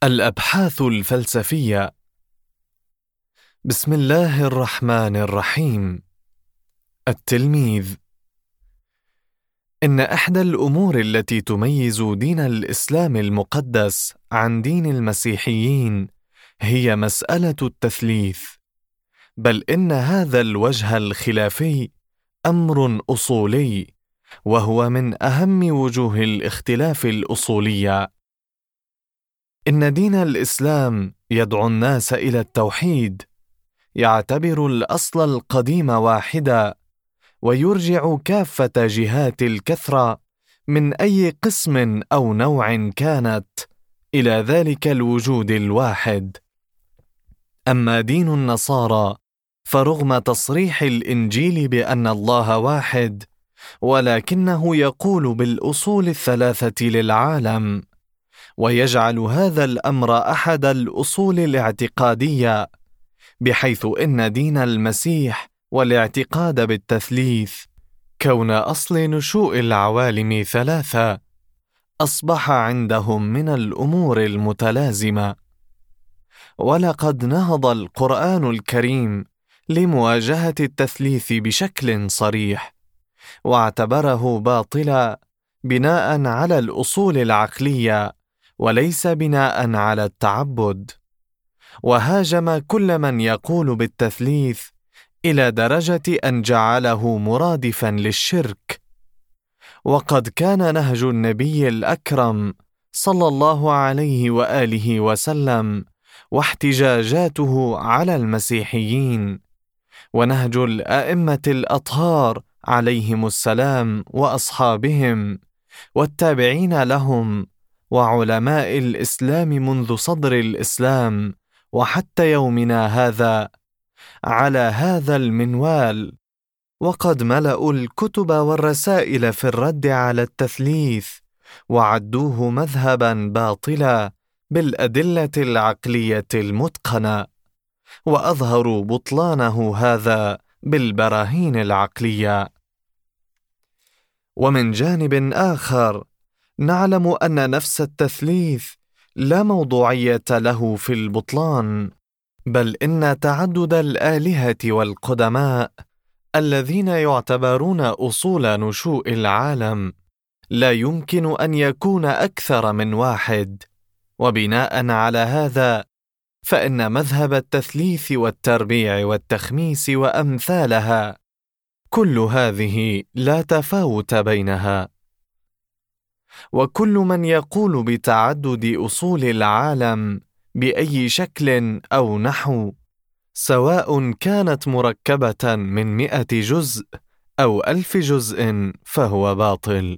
الأبحاث الفلسفية. بسم الله الرحمن الرحيم. التلميذ. إن إحدى الأمور التي تميز دين الإسلام المقدس عن دين المسيحيين هي مسألة التثليث، بل إن هذا الوجه الخلافي أمر أصولي، وهو من أهم وجوه الاختلاف الأصولية. إن دين الإسلام يدعو الناس إلى التوحيد، يعتبر الأصل القديم واحدا، ويرجع كافة جهات الكثرة من أي قسم أو نوع كانت إلى ذلك الوجود الواحد. أما دين النصارى فرغم تصريح الإنجيل بأن الله واحد، ولكنه يقول بالأصول الثلاثة للعالم، ويجعل هذا الأمر أحد الأصول الاعتقادية، بحيث إن دين المسيح والاعتقاد بالتثليث، كون أصل نشوء العوالم ثلاثة، أصبح عندهم من الأمور المتلازمة. ولقد نهض القرآن الكريم لمواجهة التثليث بشكل صريح، واعتبره باطلا بناء على الأصول العقلية وليس بناء على التعبد، وهاجم كل من يقول بالتثليث إلى درجة أن جعله مرادفا للشرك. وقد كان نهج النبي الأكرم صلى الله عليه وآله وسلم واحتجاجاته على المسيحيين، ونهج الأئمة الأطهار عليهم السلام وأصحابهم والتابعين لهم وعلماء الإسلام منذ صدر الإسلام وحتى يومنا هذا على هذا المنوال. وقد ملأوا الكتب والرسائل في الرد على التثليث، وعدوه مذهبا باطلا بالأدلة العقلية المتقنة، وأظهروا بطلانه هذا بالبراهين العقلية. ومن جانب آخر نعلم أن نفس التثليث لا موضوعية له في البطلان، بل إن تعدد الآلهة والقدماء الذين يعتبرون أصول نشوء العالم لا يمكن أن يكون أكثر من واحد. وبناء على هذا فإن مذهب التثليث والتربيع والتخميس وأمثالها كل هذه لا تفاوت بينها. وكل من يقول بتعدد أصول العالم بأي شكل أو نحو، سواء كانت مركبة من 100 جزء أو 1000 جزء، فهو باطل.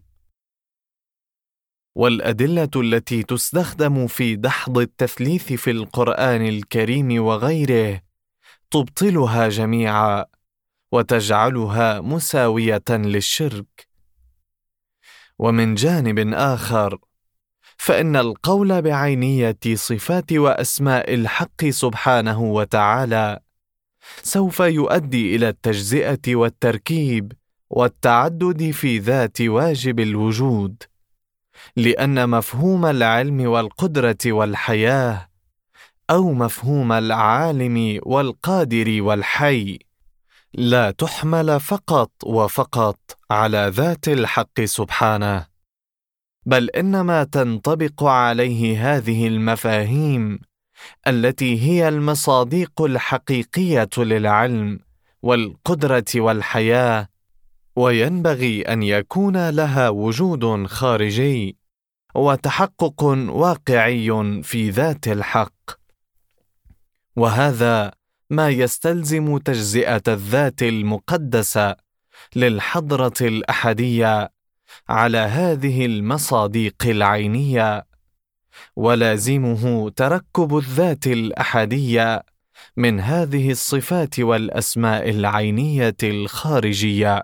والأدلة التي تستخدم في دحض التثليث في القرآن الكريم وغيره تبطلها جميعا، وتجعلها مساوية للشرك. ومن جانب آخر فإن القول بعينية صفات وأسماء الحق سبحانه وتعالى سوف يؤدي إلى التجزئة والتركيب والتعدد في ذات واجب الوجود، لأن مفهوم العلم والقدرة والحياة، أو مفهوم العالم والقادر والحي، لا تحمل فقط وفقط على ذات الحق سبحانه، بل إنما تنطبق عليه هذه المفاهيم التي هي المصادق الحقيقية للعلم والقدرة والحياة، وينبغي أن يكون لها وجود خارجي وتحقق واقعي في ذات الحق. وهذا ما يستلزم تجزئة الذات المقدسة للحضرة الأحدية على هذه المصادق العينية، ولازمه تركب الذات الأحدية من هذه الصفات والأسماء العينية الخارجية.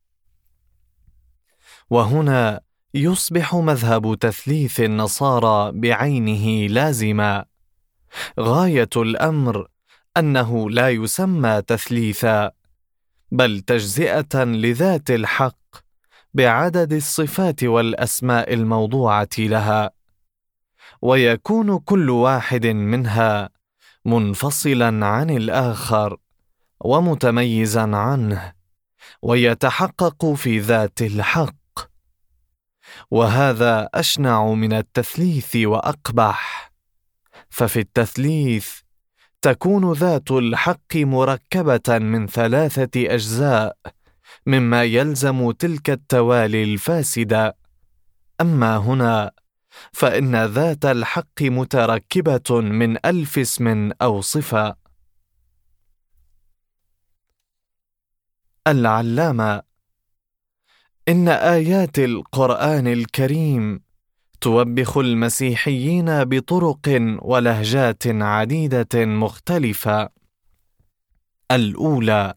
وهنا يصبح مذهب تثليث النصارى بعينه لازما. غاية الأمر أنه لا يسمى تثليثا، بل تجزئة لذات الحق بعدد الصفات والأسماء الموضوعة لها. ويكون كل واحد منها منفصلا عن الآخر ومتميزا عنه، ويتحقق في ذات الحق. وهذا أشنع من التثليث وأقبح، ففي التثليث تكون ذات الحق مركبة من 3 أجزاء مما يلزم تلك التوالي الفاسدة، أما هنا فإن ذات الحق متركبة من 1000 اسم أو صفة. العلامة: إن آيات القرآن الكريم توبخ المسيحيين بطرق ولهجات عديدة مختلفة. الأولى: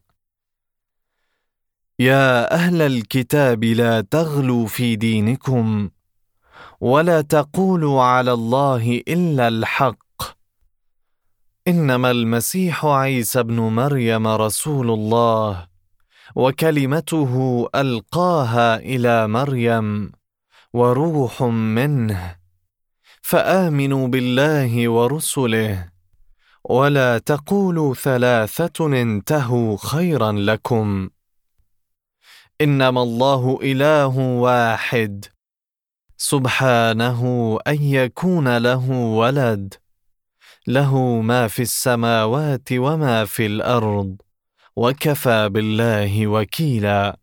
يا أهل الكتاب لا تغلوا في دينكم ولا تقولوا على الله إلا الحق، إنما المسيح عيسى ابن مريم رسول الله وكلمته ألقاها إلى مريم وروح منه، فآمنوا بالله ورسله ولا تقولوا 3 انتهوا خيرا لكم، إنما الله إله واحد سبحانه أن يكون له ولد، له ما في السماوات وما في الأرض وكفى بالله وكيلا.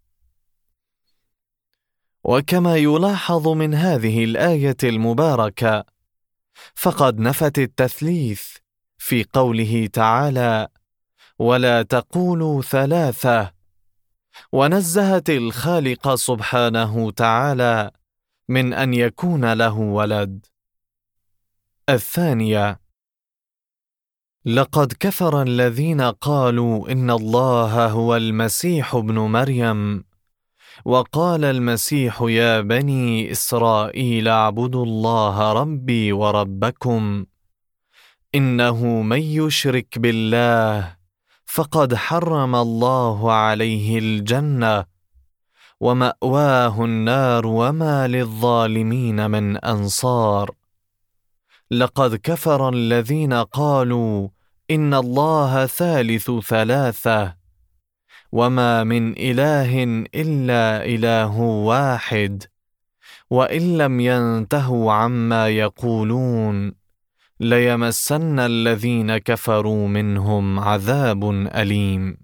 وكما يلاحظ من هذه الآية المباركة، فقد نفت التثليث في قوله تعالى: ولا تقولوا 3، ونزهت الخالق سبحانه تعالى من أن يكون له ولد. الثانية: لقد كفر الذين قالوا إن الله هو المسيح ابن مريم، وقال المسيح يا بني إسرائيل اعبدوا الله ربي وربكم، إنه من يشرك بالله فقد حرم الله عليه الجنة ومأواه النار وما للظالمين من أنصار. لقد كفر الذين قالوا إن الله ثالث 3 وما من إله إلا إله واحد، وإن لم ينتهوا عما يقولون ليمسن الذين كفروا منهم عذاب أليم.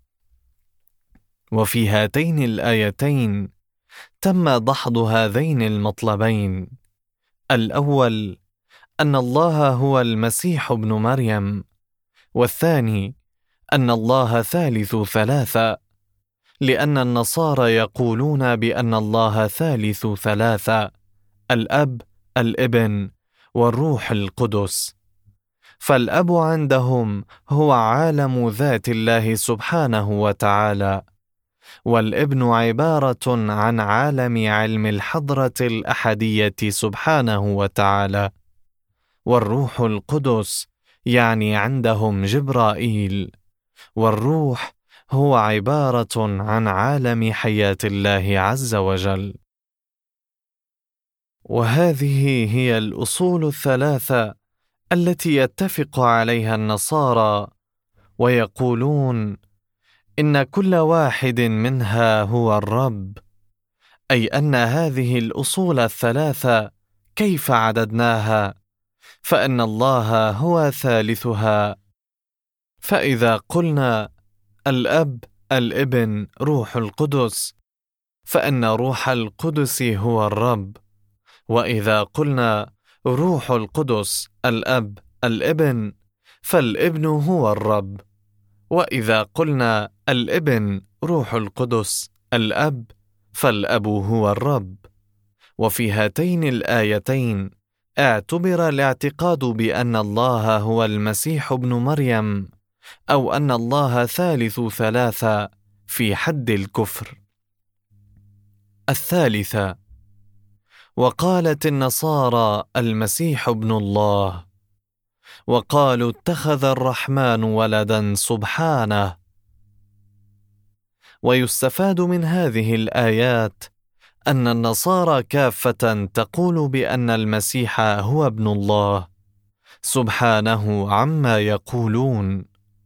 وفي هاتين الآيتين تم دحض هذين المطلبين: الأول أن الله هو المسيح ابن مريم، والثاني أن الله ثالث 3، لأن النصارى يقولون بأن الله ثالث 3: الأب، الابن، والروح القدس. فالأب عندهم هو عالم ذات الله سبحانه وتعالى، والابن عبارة عن عالم علم الحضرة الأحدية سبحانه وتعالى، والروح القدس يعني عندهم جبرائيل، والروح هو عبارة عن عالم حياة الله عز وجل. وهذه هي الأصول 3 التي يتفق عليها النصارى، ويقولون إن كل واحد منها هو الرب، أي أن هذه الأصول 3 كيف عددناها فإن الله هو ثالثها. فإذا قلنا الأب، الابن، روح القدس، فإن روح القدس هو الرب. وإذا قلنا روح القدس، الأب، الابن، فالابن هو الرب. وإذا قلنا الابن، روح القدس، الأب، فالأب هو الرب. وفي هاتين الآيتين اعتبر الاعتقاد بأن الله هو المسيح ابن مريم أو أن الله ثالث 3 في حد الكفر. الثالثة: وقالت النصارى المسيح ابن الله، وقالوا اتخذ الرحمن ولدا سبحانه. ويستفاد من هذه الآيات أن النصارى كافة تقول بأن المسيح هو ابن الله سبحانه عما يقولون.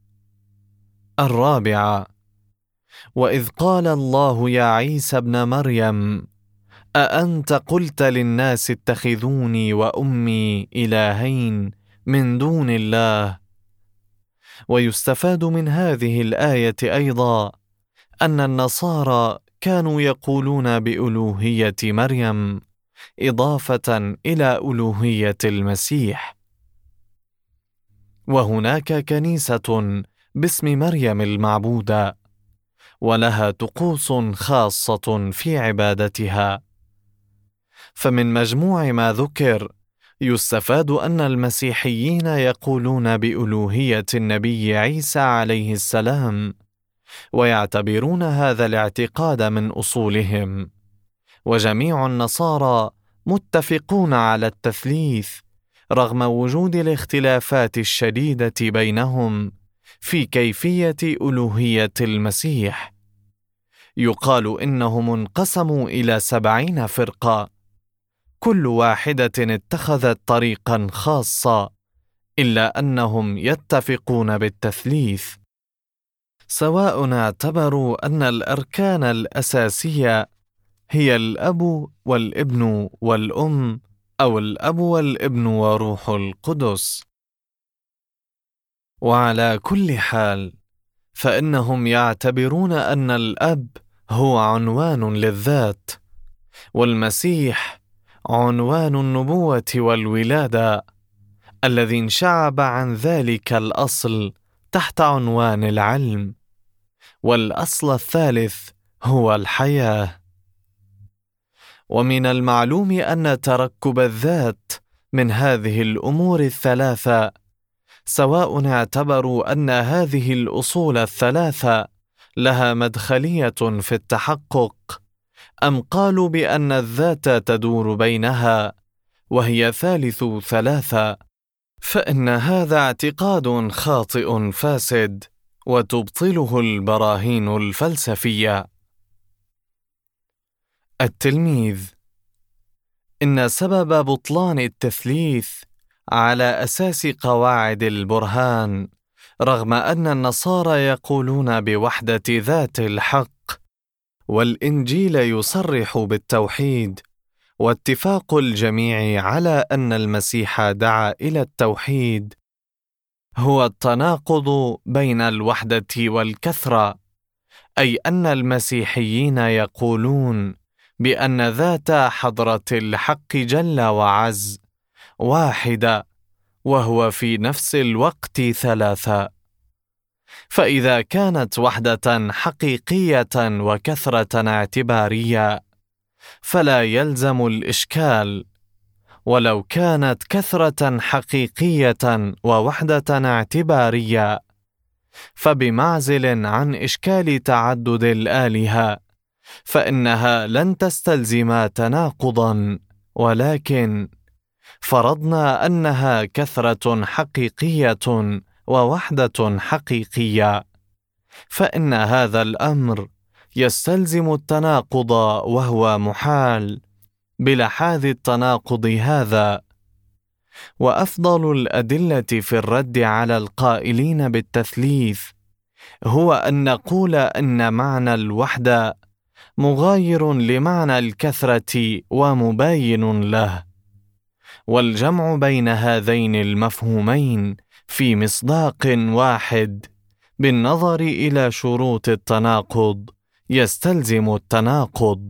4. وإذ قال الله يا عيسى ابن مريم أأنت قلت للناس اتخذوني وأمي إلهين من دون الله. ويستفاد من هذه الآية أيضا أن النصارى كانوا يقولون بألوهية مريم إضافة إلى ألوهية المسيح. وهناك كنيسة باسم مريم المعبودة، ولها طقوس خاصة في عبادتها. فمن مجموع ما ذكر يستفاد أن المسيحيين يقولون بألوهية النبي عيسى عليه السلام، ويعتبرون هذا الاعتقاد من أصولهم. وجميع النصارى متفقون على التثليث رغم وجود الاختلافات الشديدة بينهم في كيفية ألوهية المسيح. يقال إنهم انقسموا إلى 70 فرقة، كل واحدة اتخذت طريقا خاصة، إلا أنهم يتفقون بالتثليث، سواء اعتبروا أن الأركان الأساسية هي الأب والابن والأم، أو الأب والابن وروح القدس. وعلى كل حال فإنهم يعتبرون أن الأب هو عنوان للذات، والمسيح عنوان النبوة والولادة الذي انشعب عن ذلك الأصل تحت عنوان العلم، والأصل الثالث هو الحياة. ومن المعلوم أن تركب الذات من هذه الأمور الثلاثة، سواء اعتبروا أن هذه الأصول الثلاثة لها مدخلية في التحقق، أم قالوا بأن الذات تدور بينها وهي ثالث ثلاثة، فإن هذا اعتقاد خاطئ فاسد وتبطله البراهين الفلسفية. التلميذ: إن سبب بطلان التثليث على أساس قواعد البرهان، رغم أن النصارى يقولون بوحدة ذات الحق، والإنجيل يصرح بالتوحيد، واتفاق الجميع على أن المسيح دعا إلى التوحيد، هو التناقض بين الوحدة والكثرة، أي أن المسيحيين يقولون بأن ذات حضرة الحق جل وعز واحدة، وهو في نفس الوقت ثلاثة. فإذا كانت وحدة حقيقية وكثرة اعتبارية فلا يلزم الإشكال، ولو كانت كثرة حقيقية ووحدة اعتبارية فبمعزل عن إشكال تعدد الآلهة، فإنها لن تستلزم تناقضا، ولكن فرضنا أنها كثرة حقيقية ووحدة حقيقية، فإن هذا الأمر يستلزم التناقض، وهو محال بلحاظ التناقض هذا. وأفضل الأدلة في الرد على القائلين بالتثليث هو أن نقول أن معنى الوحدة مغاير لمعنى الكثرة ومباين له، والجمع بين هذين المفهومين في مصداق واحد بالنظر إلى شروط التناقض يستلزم التناقض،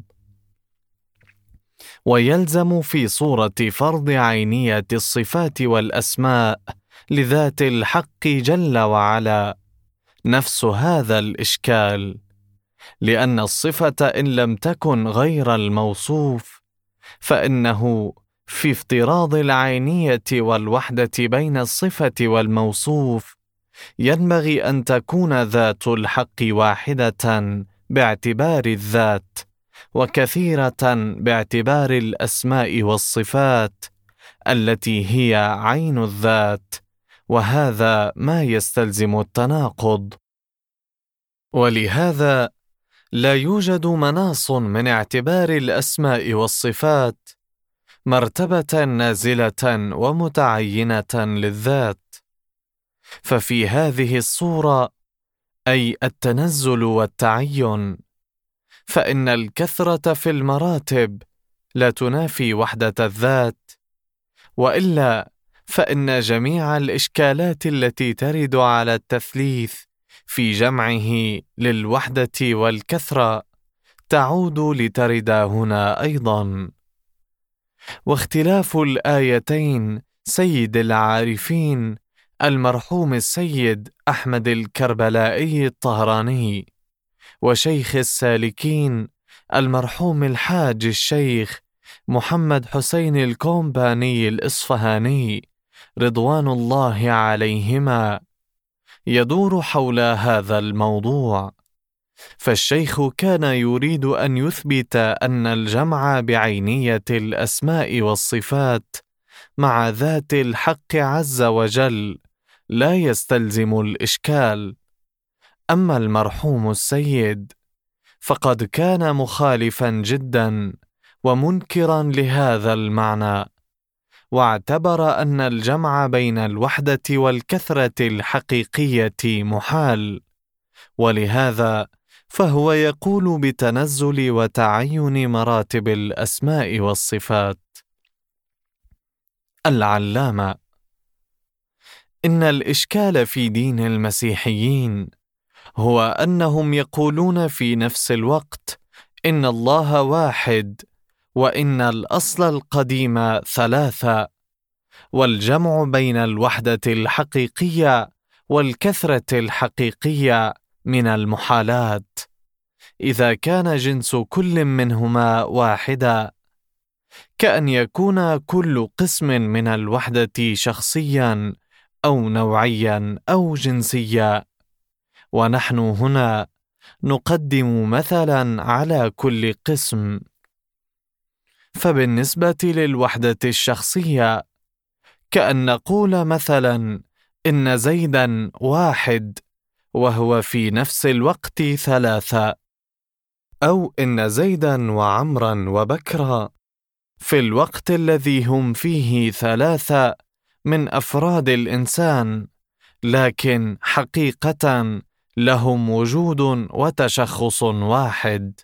ويلزم في صورة فرض عينية الصفات والأسماء لذات الحق جل وعلا نفس هذا الإشكال، لأن الصفة إن لم تكن غير الموصوف فإنه في افتراض العينية والوحدة بين الصفة والموصوف ينبغي أن تكون ذات الحق واحدة باعتبار الذات، وكثيرة باعتبار الأسماء والصفات التي هي عين الذات، وهذا ما يستلزم التناقض. ولهذا لا يوجد مناص من اعتبار الأسماء والصفات مرتبة نازلة ومتعينة للذات، ففي هذه الصورة، أي التنزل والتعين، فإن الكثرة في المراتب لا تنافي وحدة الذات، وإلا فإن جميع الإشكالات التي ترد على التثليث في جمعه للوحدة والكثرة تعود لترد هنا أيضا. واختلاف الآيتين سيد العارفين المرحوم السيد أحمد الكربلائي الطهراني وشيخ السالكين المرحوم الحاج الشيخ محمد حسين الكومباني الإصفهاني رضوان الله عليهما يدور حول هذا الموضوع. فالشيخ كان يريد أن يثبت أن الجمع بعينية الأسماء والصفات مع ذات الحق عز وجل لا يستلزم الإشكال. أما المرحوم السيد فقد كان مخالفا جدا ومنكرا لهذا المعنى، واعتبر أن الجمع بين الوحدة والكثرة الحقيقية محال، ولهذا فهو يقول بتنزل وتعين مراتب الأسماء والصفات. العلامة: إن الإشكال في دين المسيحيين هو أنهم يقولون في نفس الوقت إن الله واحد، وإن الأصل القديم ثلاثة، والجمع بين الوحدة الحقيقية والكثرة الحقيقية من المحالات إذا كان جنس كل منهما واحدا، كأن يكون كل قسم من الوحدة شخصيا أو نوعيا أو جنسيا، ونحن هنا نقدم مثلا على كل قسم. فبالنسبة للوحدة الشخصية كأن نقول مثلا إن زيدا واحد وهو في نفس الوقت ثلاثة، أو إن زيدا وعمرا وبكرا في الوقت الذي هم فيه ثلاثة من أفراد الإنسان، لكن حقيقة لهم وجود وتشخص واحد.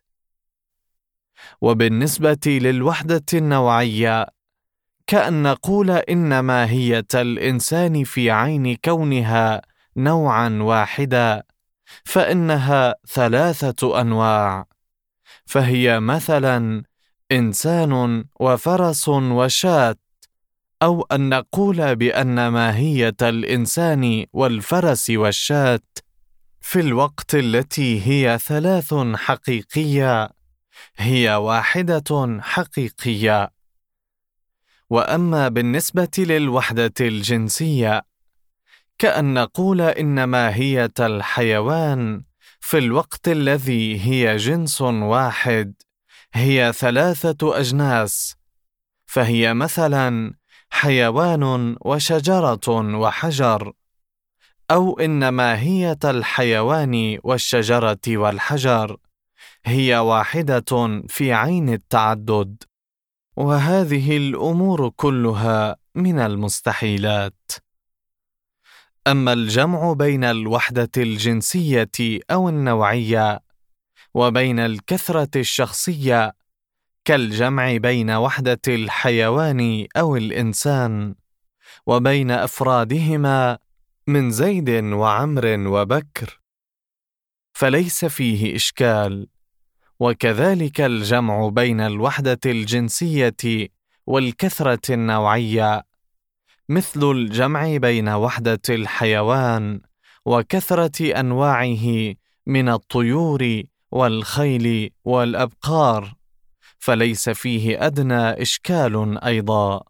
وبالنسبة للوحدة النوعية كأن نقول إن ماهية الإنسان في عين كونها نوعا واحدا فإنها ثلاثة أنواع، فهي مثلا إنسان وفرس وشاة، أو أن نقول بأن ماهية الإنسان والفرس والشاة في الوقت التي هي ثلاث حقيقية هي واحدة حقيقية. وأما بالنسبة للوحدة الجنسية كأن نقول إن ماهية الحيوان في الوقت الذي هي جنس واحد هي ثلاثة أجناس، فهي مثلا حيوان وشجرة وحجر، أو إن ماهية الحيوان والشجرة والحجر هي واحدة في عين التعدد. وهذه الأمور كلها من المستحيلات. أما الجمع بين الوحدة الجنسية أو النوعية وبين الكثرة الشخصية كالجمع بين وحدة الحيوان أو الإنسان وبين أفرادهما من زيد وعمر وبكر فليس فيه إشكال، وكذلك الجمع بين الوحدة الجنسية والكثرة النوعية مثل الجمع بين وحدة الحيوان وكثرة أنواعه من الطيور والخيل والأبقار، فليس فيه أدنى إشكال أيضا.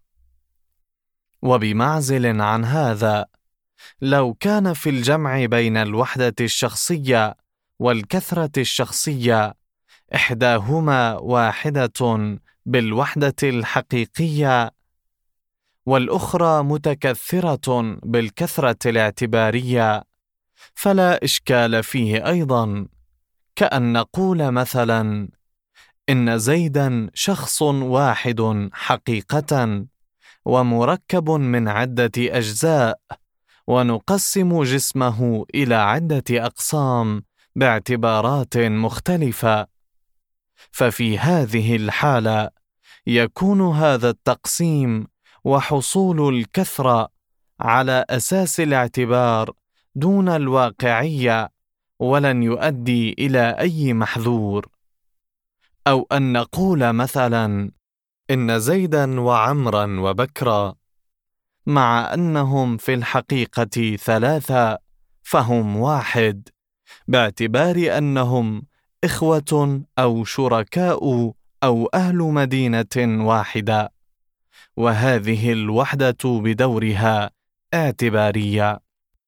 وبمعزل عن هذا، لو كان في الجمع بين الوحدة الشخصية والكثرة الشخصية إحداهما واحدة بالوحدة الحقيقية والأخرى متكثرة بالكثرة الاعتبارية، فلا إشكال فيه أيضا، كأن نقول مثلا: إن زيدا شخص واحد حقيقة، ومركب من عدة أجزاء، ونقسم جسمه إلى عدة أقسام باعتبارات مختلفة. ففي هذه الحالة يكون هذا التقسيم وحصول الكثرة على أساس الاعتبار دون الواقعية، ولن يؤدي إلى أي محذور. أو أن نقول مثلا: إن زيدا وعمرا وبكرا، مع أنهم في الحقيقة ثلاثة فهم واحد، باعتبار أنهم إخوة أو شركاء أو أهل مدينة واحدة، وهذه الوحدة بدورها اعتبارية.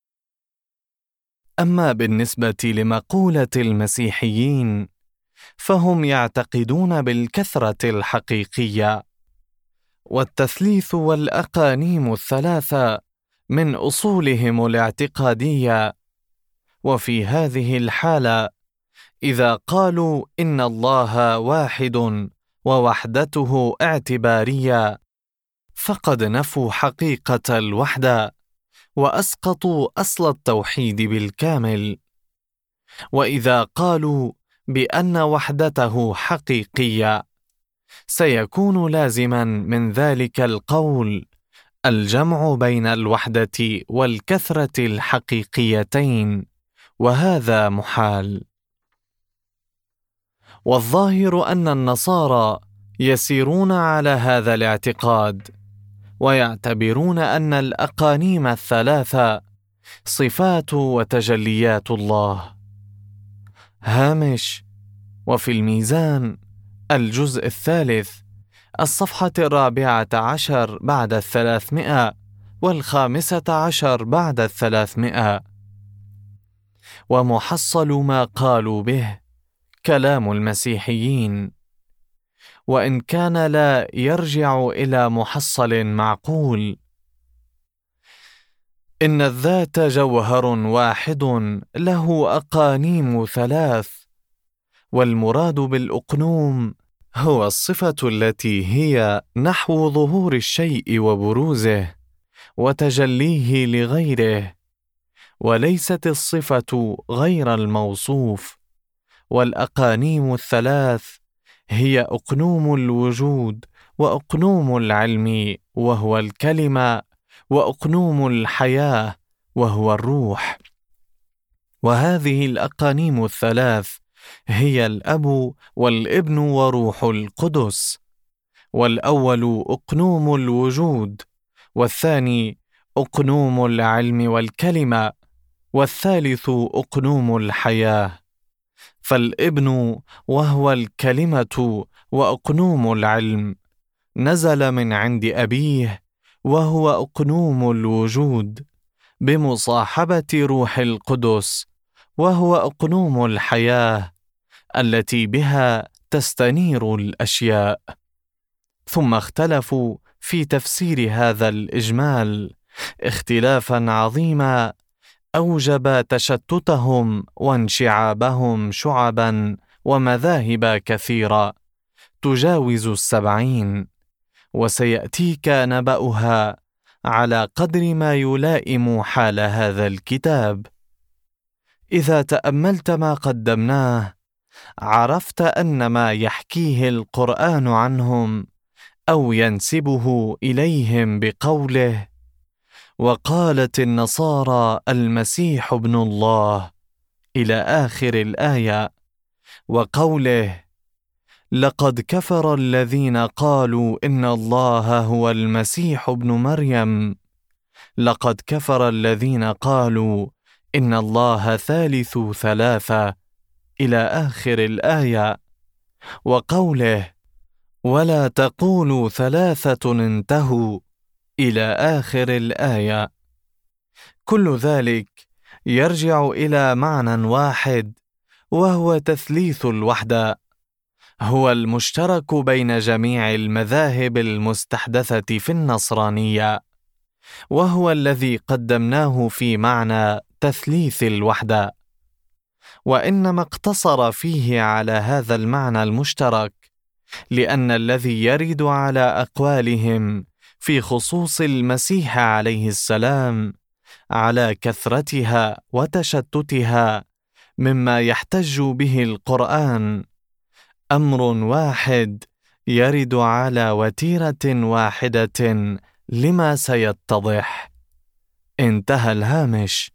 أما بالنسبة لمقولة المسيحيين، فهم يعتقدون بالكثرة الحقيقية، والتثليث والأقانيم الثلاثة من أصولهم الاعتقادية. وفي هذه الحالة، إذا قالوا إن الله واحد ووحدته اعتبارية، فقد نفوا حقيقة الوحدة وأسقطوا أصل التوحيد بالكامل. وإذا قالوا بأن وحدته حقيقية، سيكون لازما من ذلك القول الجمع بين الوحدة والكثرة الحقيقيتين، وهذا محال. والظاهر أن النصارى يسيرون على هذا الاعتقاد، ويعتبرون أن الأقانيم الثلاثة صفات وتجليات الله. هامش: وفي الميزان، الجزء الثالث، الصفحة 14 بعد 300 و15 بعد 300. ومحصل ما قالوا به كلام المسيحيين، وإن كان لا يرجع إلى محصل معقول. إن الذات جوهر واحد له أقانيم ثلاث، والمراد بالأقنوم هو الصفة التي هي نحو ظهور الشيء وبروزه وتجليه لغيره، وليست الصفة غير الموصوف. والأقانيم الثلاث هي أقنوم الوجود، وأقنوم العلم وهو الكلمة، وأقنوم الحياة وهو الروح. وهذه الأقانيم الثلاث هي الأب والابن وروح القدس. والأول أقنوم الوجود، والثاني أقنوم العلم والكلمة، والثالث أقنوم الحياة. فالابن وهو الكلمة وأقنوم العلم نزل من عند أبيه، وهو أقنوم الوجود، بمصاحبة روح القدس، وهو أقنوم الحياة التي بها تستنير الأشياء. ثم اختلفوا في تفسير هذا الإجمال اختلافا عظيما أوجب تشتتهم وانشعابهم شعبا ومذاهب كثيرة تجاوز 70، وسيأتيك نبأها على قدر ما يلائم حال هذا الكتاب. إذا تأملت ما قدمناه، عرفت أن ما يحكيه القرآن عنهم أو ينسبه إليهم بقوله: وقالت النصارى المسيح ابن الله، إلى آخر الآية، وقوله: لقد كفر الذين قالوا إن الله هو المسيح ابن مريم، لقد كفر الذين قالوا إن الله ثالث ثلاثة، إلى آخر الآية، وقوله: ولا تقولوا ثلاثة انتهوا، إلى آخر الآية. كل ذلك يرجع إلى معنى واحد، وهو تثليث الوحدة، هو المشترك بين جميع المذاهب المستحدثة في النصرانية، وهو الذي قدمناه في معنى تثليث الوحدة. وإنما اقتصر فيه على هذا المعنى المشترك، لأن الذي يرد على أقوالهم في خصوص المسيح عليه السلام على كثرتها وتشتتها مما يحتج به القرآن أمر واحد يرد على وتيرة واحدة لما سيتضح. انتهى الهامش.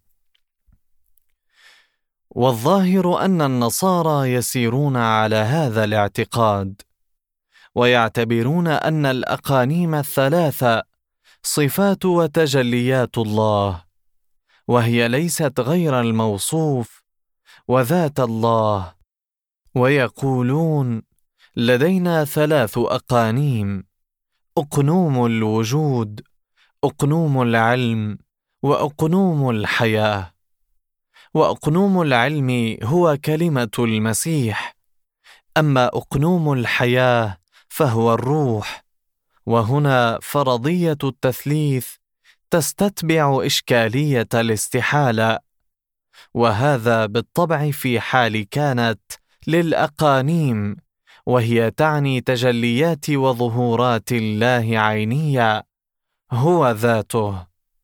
والظاهر أن النصارى يسيرون على هذا الاعتقاد، ويعتبرون أن الأقانيم الثلاثة صفات وتجليات الله، وهي ليست غير الموصوف وذات الله. ويقولون: لدينا 3 أقانيم: أقنوم الوجود، أقنوم العلم، وأقنوم الحياة. وأقنوم العلم هو كلمة المسيح، أما أقنوم الحياة فهو الروح. وهنا فرضية التثليث تستتبع إشكالية الاستحالة، وهذا بالطبع في حال كانت للأقانيم، وهي تعني تجليات وظهورات الله عينية هو ذاته.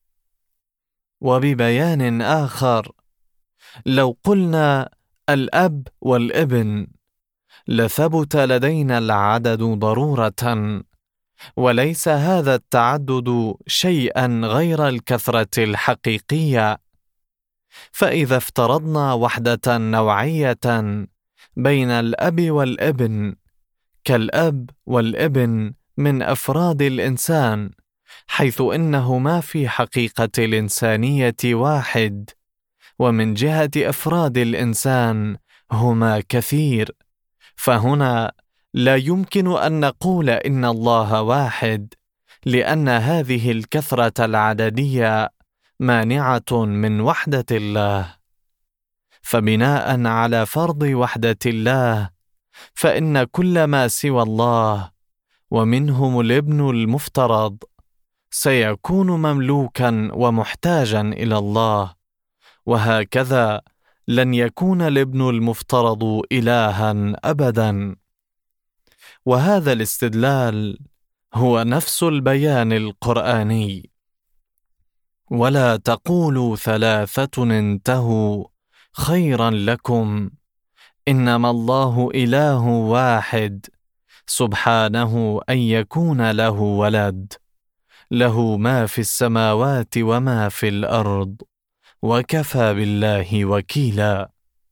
وببيان آخر، لو قلنا الأب والابن لثبت لدينا العدد ضرورة، وليس هذا التعدد شيئا غير الكثرة الحقيقية. فإذا افترضنا وحدة نوعية بين الأب والابن، كالأب والابن من أفراد الإنسان، حيث إنهما في حقيقة الإنسانية واحد، ومن جهة أفراد الإنسان هما كثير، فهنا لا يمكن أن نقول إن الله واحد، لأن هذه الكثرة العددية مانعة من وحدة الله. فبناء على فرض وحدة الله، فإن كل ما سوى الله ومنهم الابن المفترض سيكون مملوكا ومحتاجا إلى الله، وهكذا لن يكون الابن المفترض إلها أبدا. وهذا الاستدلال هو نفس البيان القرآني: ولا تقولوا 3 انتهوا خيرا لكم، إنما الله إله واحد، سبحانه أن يكون له ولد، له ما في السماوات وما في الأرض، وكفى بالله وكيلا.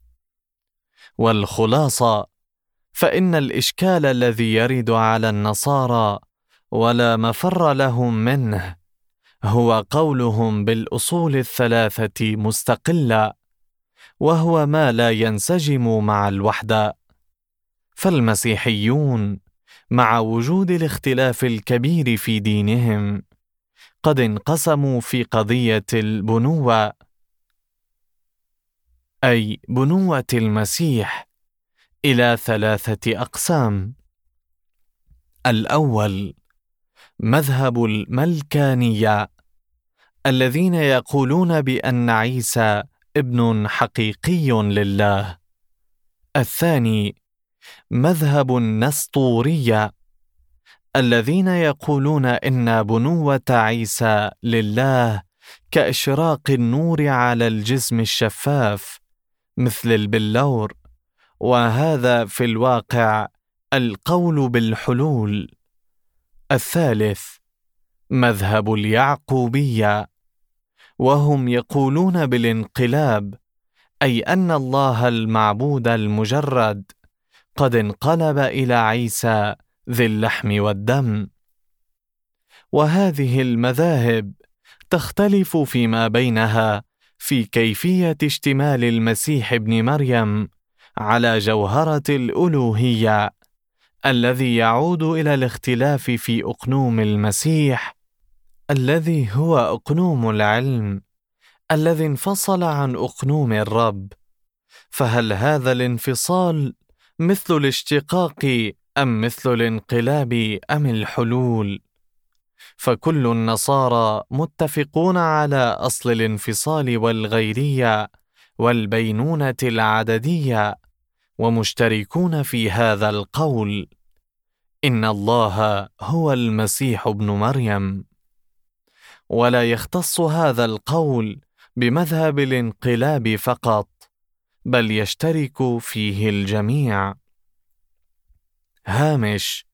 والخلاصة، فإن الإشكال الذي يرد على النصارى ولا مفر لهم منه هو قولهم بالأصول 3 مستقلة، وهو ما لا ينسجم مع الوحدة. فالمسيحيون مع وجود الاختلاف الكبير في دينهم قد انقسموا في قضية البنوة، أي بنوة المسيح، إلى 3 أقسام. الأول مذهب الملكانية، الذين يقولون بأن عيسى ابن حقيقي لله. الثاني مذهب النسطورية، الذين يقولون إن بنوة عيسى لله كإشراق النور على الجسم الشفاف مثل البلور، وهذا في الواقع القول بالحلول. الثالث مذهب اليعقوبية، وهم يقولون بالانقلاب، أي أن الله المعبود المجرد قد انقلب إلى عيسى ذي اللحم والدم. وهذه المذاهب تختلف فيما بينها في كيفية اشتمال المسيح ابن مريم على جوهرة الألوهية، الذي يعود إلى الاختلاف في أقنوم المسيح، الذي هو أقنوم العلم، الذي انفصل عن أقنوم الرب. فهل هذا الانفصال مثل الاشتقاق أم مثل الانقلاب أم الحلول؟ فكل النصارى متفقون على أصل الانفصال والغيرية والبينونة العددية، ومشتركون في هذا القول: إن الله هو المسيح ابن مريم. ولا يختص هذا القول بمذهب الانقلاب فقط، بل يشترك فيه الجميع. هامش: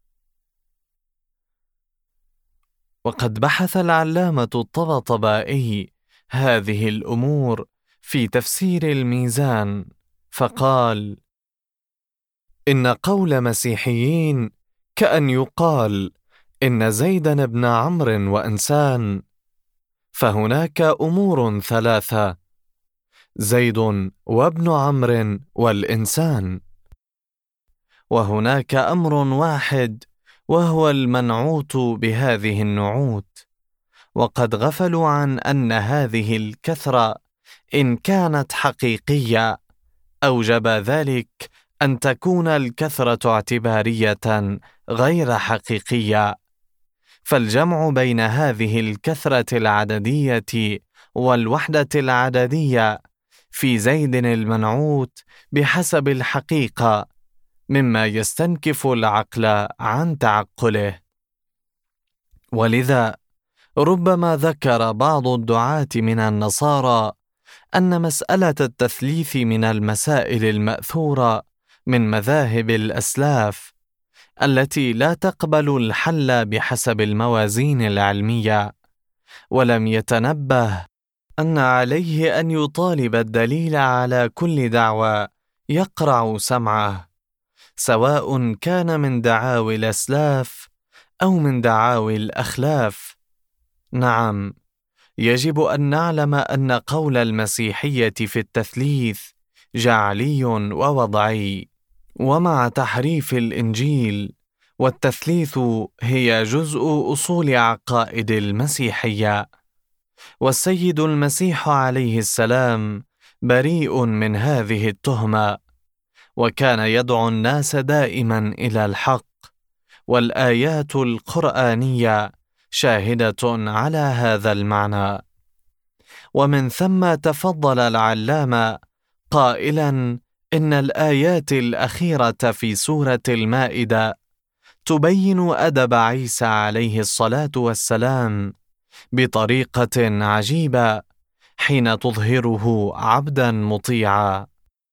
وقد بحث العلامة الطباطبائي هذه الأمور في تفسير الميزان، فقال: إن قول مسيحيين كأن يقال إن زيدا بن عمرو وإنسان، فهناك أمور ثلاثة: زيد وابن عمرو والإنسان، وهناك أمر واحد وهو المنعوت بهذه النعوت. وقد غفلوا عن أن هذه الكثرة إن كانت حقيقية أوجب ذلك أن تكون الكثرة اعتبارية غير حقيقية، فالجمع بين هذه الكثرة العددية والوحدة العددية في زيد المنعوت بحسب الحقيقة مما يستنكف العقل عن تعقله. ولذا ربما ذكر بعض الدعاة من النصارى أن مسألة التثليث من المسائل المأثورة من مذاهب الأسلاف التي لا تقبل الحل بحسب الموازين العلمية، ولم يتنبه أن عليه أن يطالب الدليل على كل دعوى يقرع سمعه، سواء كان من دعاوي الأسلاف أو من دعاوي الأخلاف. نعم، يجب أن نعلم أن قول المسيحية في التثليث جعلي ووضعي، ومع تحريف الإنجيل، والتثليث هي جزء أصول عقائد المسيحية. والسيد المسيح عليه السلام بريء من هذه التهمة، وكان يدعو الناس دائما إلى الحق، والآيات القرآنية شاهدة على هذا المعنى. ومن ثم تفضل العلامة قائلا إن الآيات الأخيرة في سورة المائدة تبين أدب عيسى عليه الصلاة والسلام بطريقة عجيبة حين تظهره عبدا مطيعا.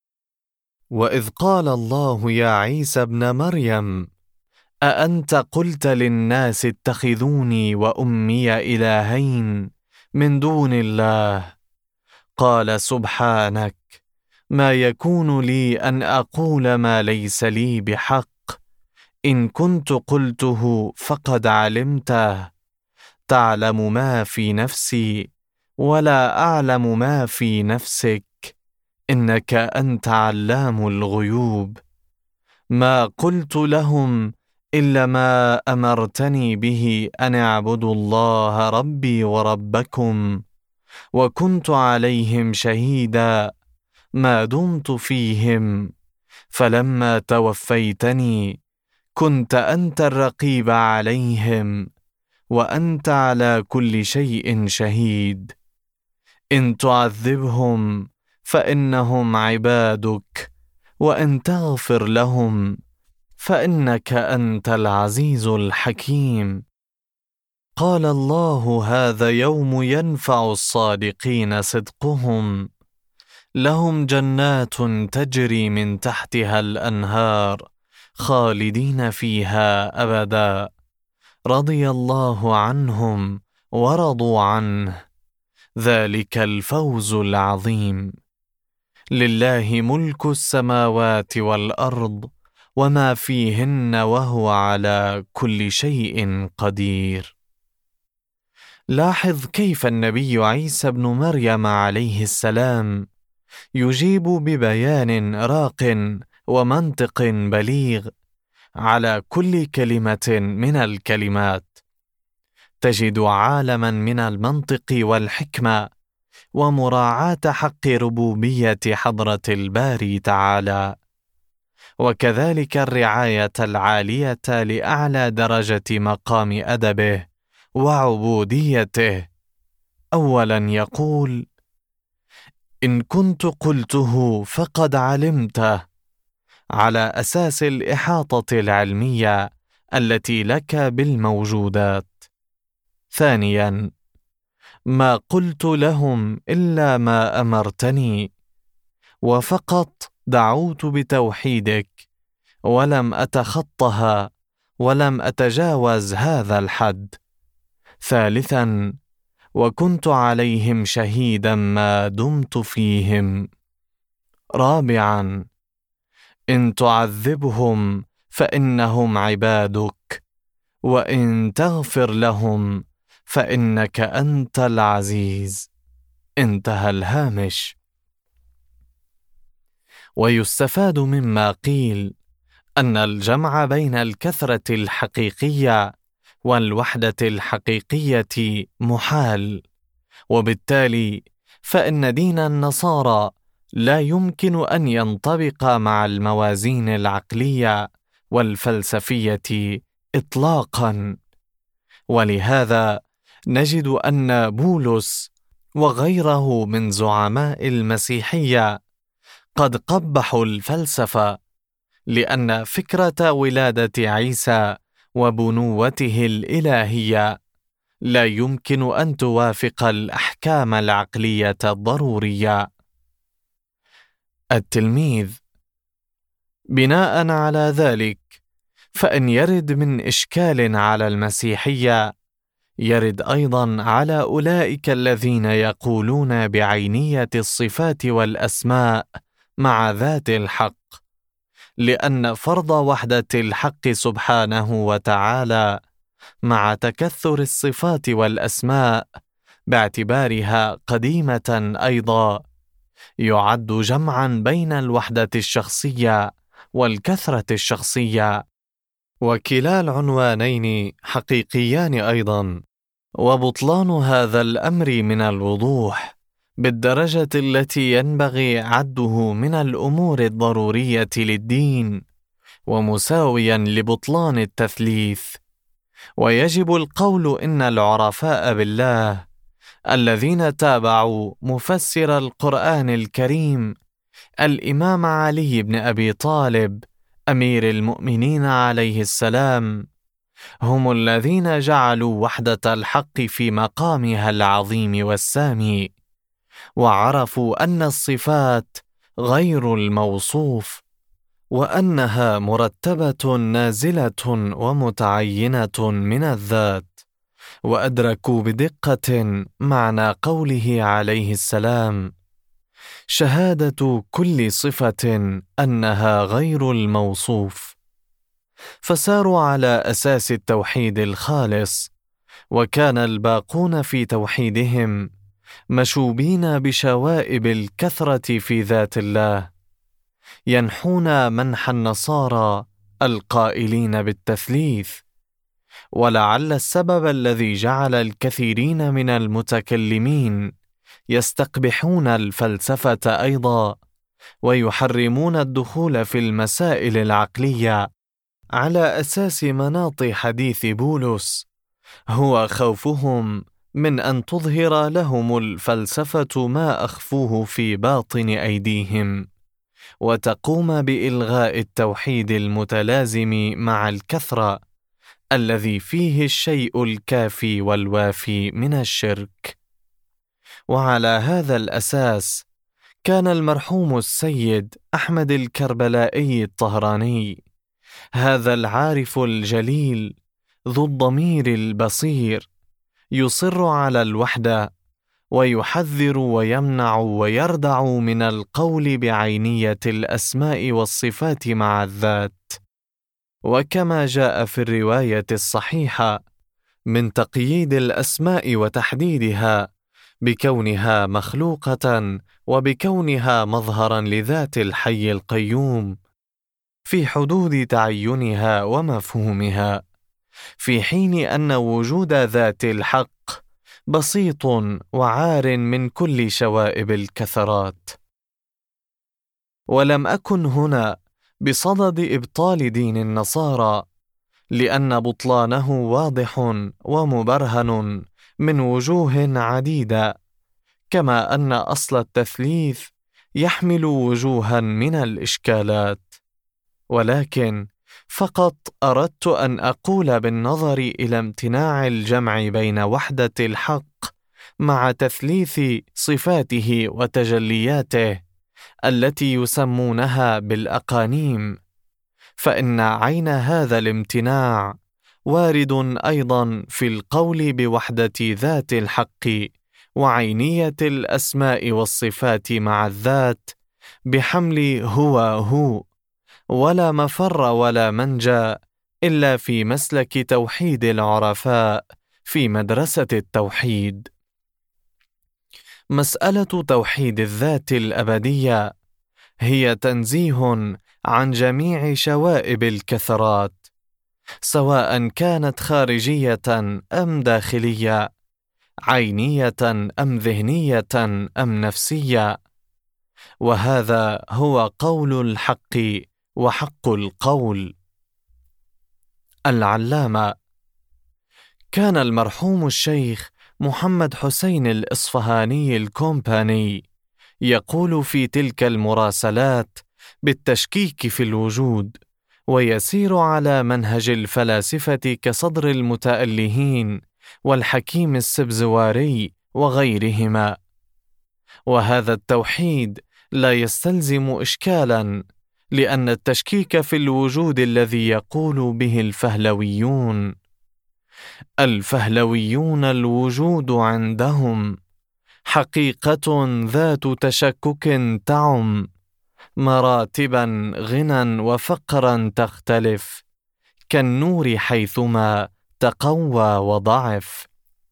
وإذ قال الله يا عيسى ابن مريم أأنت قلت للناس اتخذوني وأمي إلهين من دون الله؟ قال سبحانك، ما يكون لي أن أقول ما ليس لي بحق، إن كنت قلته فقد علمته، تعلم ما في نفسي ولا أعلم ما في نفسك، إنك أنت علام الغيوب. ما قلت لهم إلا ما أمرتني به أن اعبدوا الله ربي وربكم، وكنت عليهم شهيدا ما دمت فيهم، فلما توفيتني كنت أنت الرقيب عليهم، وأنت على كل شيء شهيد. إن تعذبهم فإنهم عبادك، وإن تغفر لهم فإنك أنت العزيز الحكيم. قال الله هذا يوم ينفع الصادقين صدقهم، لهم جنات تجري من تحتها الأنهار خالدين فيها أبدا، رضي الله عنهم ورضوا عنه، ذلك الفوز العظيم. لله ملك السماوات والأرض وما فيهن وهو على كل شيء قدير. لاحظ كيف النبي عيسى بن مريم عليه السلام يجيب ببيان راق ومنطق بليغ على كل كلمة من الكلمات. تجد عالما من المنطق والحكمة ومراعاة حق ربوبية حضرة الباري تعالى، وكذلك الرعاية العالية لأعلى درجة مقام أدبه وعبوديته. أولا يقول: إن كنت قلته فقد علمته، على أساس الإحاطة العلمية التي لك بالموجودات. ثانياً، ما قلت لهم إلا ما أمرتني، وفقط دعوت بتوحيدك، ولم أتخطها ولم أتجاوز هذا الحد. ثالثاً، وكنت عليهم شهيداً ما دمت فيهم. رابعاً، إن تعذبهم فإنهم عبادك، وإن تغفر لهم فإنك أنت العزيز. انتهى الهامش. ويستفاد مما قيل أن الجمع بين الكثرة الحقيقية والوحدة الحقيقية محال، وبالتالي فإن دين النصارى لا يمكن أن ينطبق مع الموازين العقلية والفلسفية إطلاقاً. ولهذا نجد أن بولس وغيره من زعماء المسيحية قد قبحوا الفلسفة، لأن فكرة ولادة عيسى وبنوته الإلهية لا يمكن أن توافق الأحكام العقلية الضرورية. التلميذ: بناء على ذلك، فإن يرد من إشكال على المسيحية، يرد أيضا على أولئك الذين يقولون بعينية الصفات والأسماء مع ذات الحق، لأن فرض وحدة الحق سبحانه وتعالى مع تكثر الصفات والأسماء باعتبارها قديمة أيضا يعد جمعا بين الوحدة الشخصية والكثرة الشخصية، وكلا العنوانين حقيقيان أيضا. وبطلان هذا الأمر من الوضوح بالدرجة التي ينبغي عده من الأمور الضرورية للدين، ومساويا لبطلان التثليث. ويجب القول إن العرفاء بالله الذين تابعوا مفسر القرآن الكريم الإمام علي بن أبي طالب أمير المؤمنين عليه السلام هم الذين جعلوا وحدة الحق في مقامها العظيم والسامي، وعرفوا أن الصفات غير الموصوف، وأنها مرتبة نازلة ومتعينة من الذات، وأدركوا بدقة معنى قوله عليه السلام: شهادة كل صفة أنها غير الموصوف. فساروا على أساس التوحيد الخالص، وكان الباقون في توحيدهم مشوبين بشوائب الكثرة في ذات الله، ينحون منح النصارى القائلين بالتثليث. ولعل السبب الذي جعل الكثيرين من المتكلمين يستقبحون الفلسفة أيضا، ويحرمون الدخول في المسائل العقلية على أساس مناط حديث بولس، هو خوفهم من أن تظهر لهم الفلسفة ما أخفوه في باطن أيديهم، وتقوم بإلغاء التوحيد المتلازم مع الكثرة الذي فيه الشيء الكافي والوافي من الشرك. وعلى هذا الأساس كان المرحوم السيد أحمد الكربلائي الطهراني، هذا العارف الجليل ذو الضمير البصير، يصر على الوحدة، ويحذر ويمنع ويردع من القول بعينية الأسماء والصفات مع الذات. وكما جاء في الرواية الصحيحة من تقييد الأسماء وتحديدها بكونها مخلوقة وبكونها مظهرا لذات الحي القيوم في حدود تعينها ومفهومها، في حين أن وجود ذات الحق بسيط وعار من كل شوائب الكثرات. ولم أكن هنا بصدد إبطال دين النصارى، لأن بطلانه واضح ومبرهن من وجوه عديدة، كما أن أصل التثليث يحمل وجوها من الإشكالات، ولكن فقط أردت أن أقول بالنظر إلى امتناع الجمع بين وحدة الحق مع تثليث صفاته وتجلياته التي يسمونها بالأقانيم، فإن عين هذا الامتناع وارد أيضا في القول بوحدة ذات الحق وعينية الأسماء والصفات مع الذات بحمل هو، ولا مفر ولا منجا إلا في مسلك توحيد العرفاء في مدرسة التوحيد. مسألة توحيد الذات الأبدية هي تنزيه عن جميع شوائب الكثرات، سواء كانت خارجية أم داخلية، عينية أم ذهنية أم نفسية، وهذا هو قول الحق وحق القول. العلامة كان المرحوم الشيخ محمد حسين الإصفهاني الكومباني يقول في تلك المراسلات بالتشكيك في الوجود، ويسير على منهج الفلاسفة كصدر المتألهين والحكيم السبزواري وغيرهما، وهذا التوحيد لا يستلزم إشكالا، لأن التشكيك في الوجود الذي يقول به الفهلويون الوجود عندهم حقيقة ذات تشكك تعم، مراتبا غنى وفقرا تختلف، كالنور حيثما تقوى وضعف،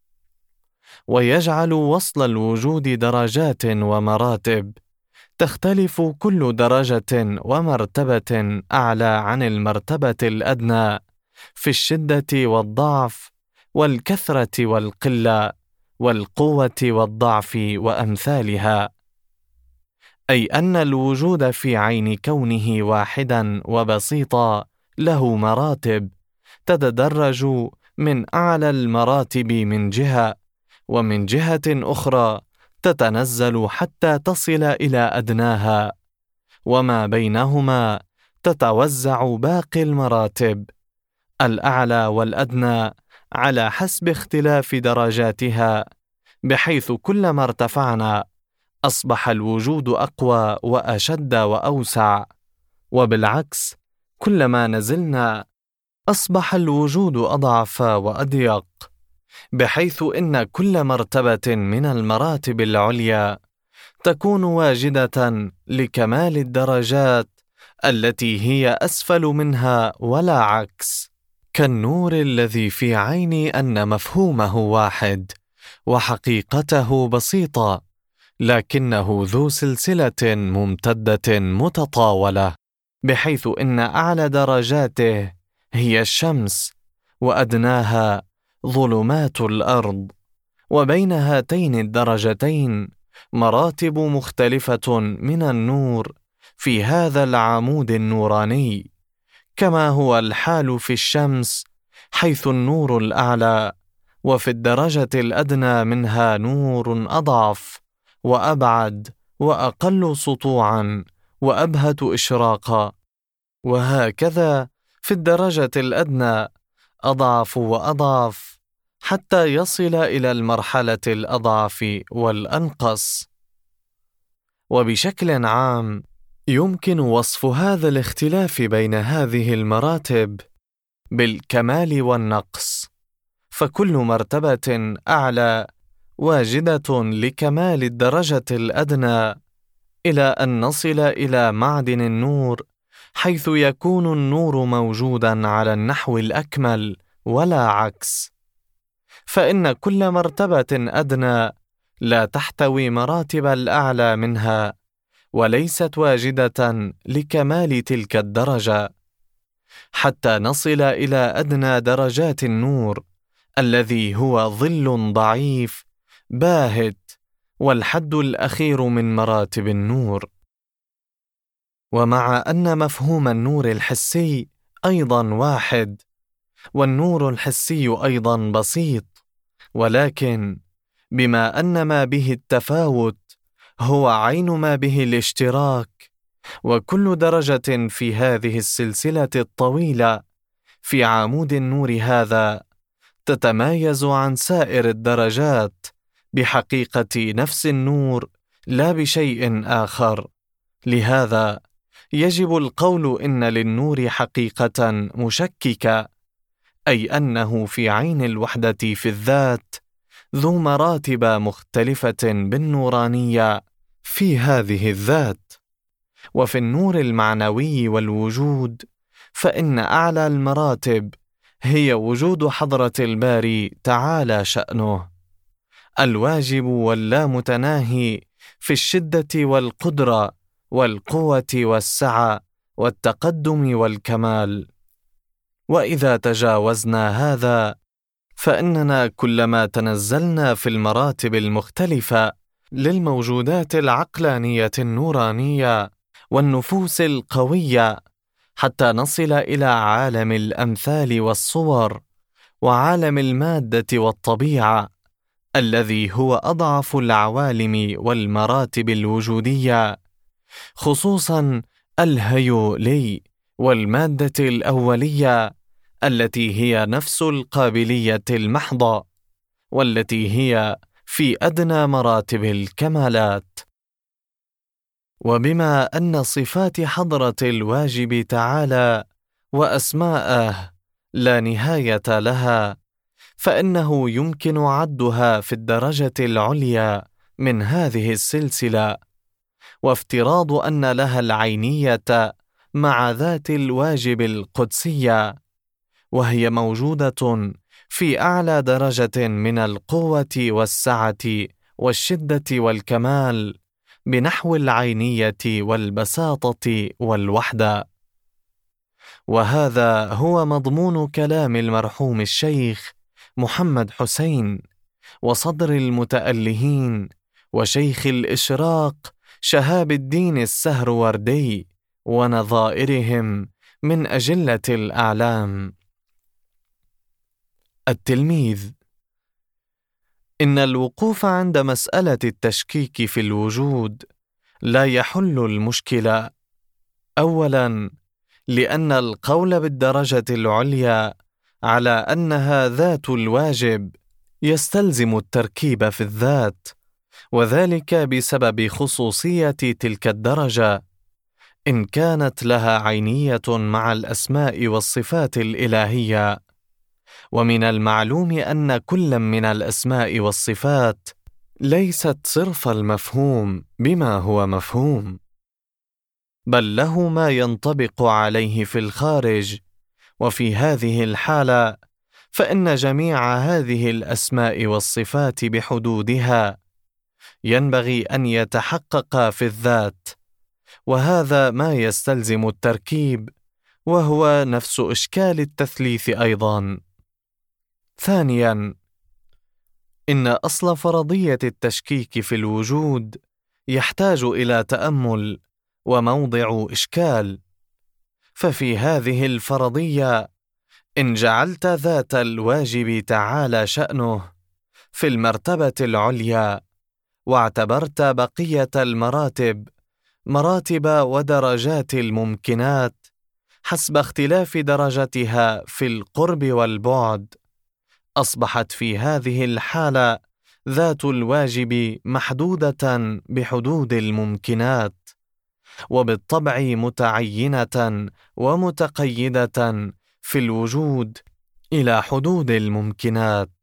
ويجعل وصل الوجود درجات ومراتب، تختلف كل درجة ومرتبة أعلى عن المرتبة الأدنى في الشدة والضعف والكثرة والقلة والقوة والضعف وأمثالها، أي أن الوجود في عين كونه واحدا وبسيطا له مراتب تتدرج من أعلى المراتب من جهة، ومن جهة أخرى تتنزل حتى تصل إلى أدناها، وما بينهما تتوزع باقي المراتب الأعلى والأدنى على حسب اختلاف درجاتها، بحيث كلما ارتفعنا أصبح الوجود أقوى وأشد وأوسع، وبالعكس كلما نزلنا أصبح الوجود أضعف وأضيق، بحيث إن كل مرتبة من المراتب العليا تكون واجدة لكمال الدرجات التي هي أسفل منها ولا عكس، كالنور الذي في عيني أن مفهومه واحد وحقيقته بسيطة، لكنه ذو سلسلة ممتدة متطاولة، بحيث إن أعلى درجاته هي الشمس وأدناها ظلمات الأرض، وبين هاتين الدرجتين مراتب مختلفة من النور في هذا العمود النوراني، كما هو الحال في الشمس، حيث النور الأعلى وفي الدرجة الأدنى منها نور أضعف وأبعد وأقل سطوعا وأبهت إشراقا، وهكذا في الدرجة الأدنى أضعف وأضعف حتى يصل إلى المرحلة الأضعف والأنقص. وبشكل عام يمكن وصف هذا الاختلاف بين هذه المراتب بالكمال والنقص، فكل مرتبة أعلى واجدة لكمال الدرجة الأدنى، إلى أن نصل إلى معدن النور، حيث يكون النور موجودا على النحو الأكمل ولا عكس، فإن كل مرتبة أدنى لا تحتوي مراتب الأعلى منها، وليست واجدة لكمال تلك الدرجة، حتى نصل إلى أدنى درجات النور الذي هو ظل ضعيف باهت، والحد الأخير من مراتب النور. ومع أن مفهوم النور الحسي أيضا واحد، والنور الحسي أيضا بسيط، ولكن بما أن ما به التفاوت هو عين ما به الاشتراك، وكل درجة في هذه السلسلة الطويلة في عمود النور هذا تتمايز عن سائر الدرجات بحقيقة نفس النور لا بشيء آخر. لهذا يجب القول إن للنور حقيقة مشككة، أي أنه في عين الوحدة في الذات ذو مراتب مختلفة بالنورانية في هذه الذات. وفي النور المعنوي والوجود فإن أعلى المراتب هي وجود حضرة الباري تعالى شأنه، الواجب واللامتناهي في الشدة والقدرة والقوة والسعة والتقدم والكمال. وإذا تجاوزنا هذا فإننا كلما تنزلنا في المراتب المختلفة للموجودات العقلانية النورانية والنفوس القوية حتى نصل إلى عالم الأمثال والصور وعالم المادة والطبيعة الذي هو أضعف العوالم والمراتب الوجودية، خصوصا الهيولي والمادة الأولية التي هي نفس القابلية المحضة، والتي هي في أدنى مراتب الكمالات. وبما أن صفات حضرة الواجب تعالى وأسماءه لا نهاية لها، فإنه يمكن عدها في الدرجة العليا من هذه السلسلة، وافتراض أن لها العينية مع ذات الواجب القدسية، وهي موجودة في أعلى درجة من القوة والسعة والشدة والكمال بنحو العينية والبساطة والوحدة. وهذا هو مضمون كلام المرحوم الشيخ محمد حسين وصدر المتألهين وشيخ الإشراق شهاب الدين السهروردي ونظائرهم من أجلة الأعلام. التلميذ: إن الوقوف عند مسألة التشكيك في الوجود لا يحل المشكلة. أولاً، لأن القول بالدرجة العليا على أنها ذات الواجب يستلزم التركيب في الذات، وذلك بسبب خصوصية تلك الدرجة إن كانت لها عينية مع الأسماء والصفات الإلهية. ومن المعلوم أن كل من الأسماء والصفات ليست صرف المفهوم بما هو مفهوم، بل له ما ينطبق عليه في الخارج. وفي هذه الحالة فإن جميع هذه الأسماء والصفات بحدودها ينبغي أن يتحقق في الذات، وهذا ما يستلزم التركيب، وهو نفس إشكال التثليث أيضاً. ثانياً، إن أصل فرضية التشكيك في الوجود يحتاج إلى تأمل وموضع إشكال. ففي هذه الفرضية إن جعلت ذات الواجب تعالى شأنه في المرتبة العليا، واعتبرت بقية المراتب مراتب ودرجات الممكنات حسب اختلاف درجتها في القرب والبعد، أصبحت في هذه الحالة ذات الواجب محدودة بحدود الممكنات، وبالطبع متعينة ومتقيدة في الوجود إلى حدود الممكنات.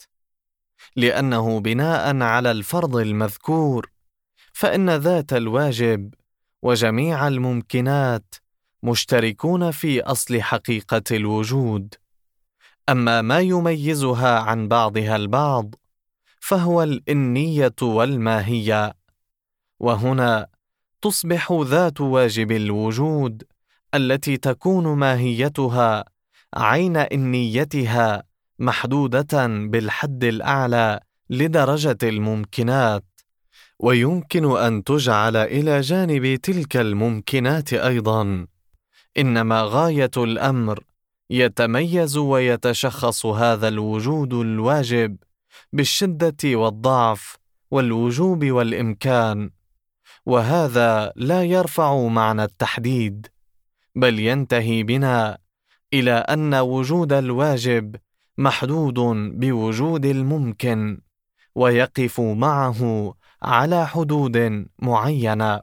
لأنه بناء على الفرض المذكور فإن ذات الواجب وجميع الممكنات مشتركون في أصل حقيقة الوجود، أما ما يميزها عن بعضها البعض فهو الإنية والماهية. وهنا تصبح ذات واجب الوجود التي تكون ماهيتها عين إنيتها محدودة بالحد الأعلى لدرجة الممكنات، ويمكن أن تجعل إلى جانب تلك الممكنات أيضاً، إنما غاية الأمر يتميز ويتشخص هذا الوجود الواجب بالشدة والضعف والوجوب والإمكان، وهذا لا يرفع معنى التحديد، بل ينتهي بنا إلى أن وجود الواجب محدود بوجود الممكن، ويقف معه على حدود معينة.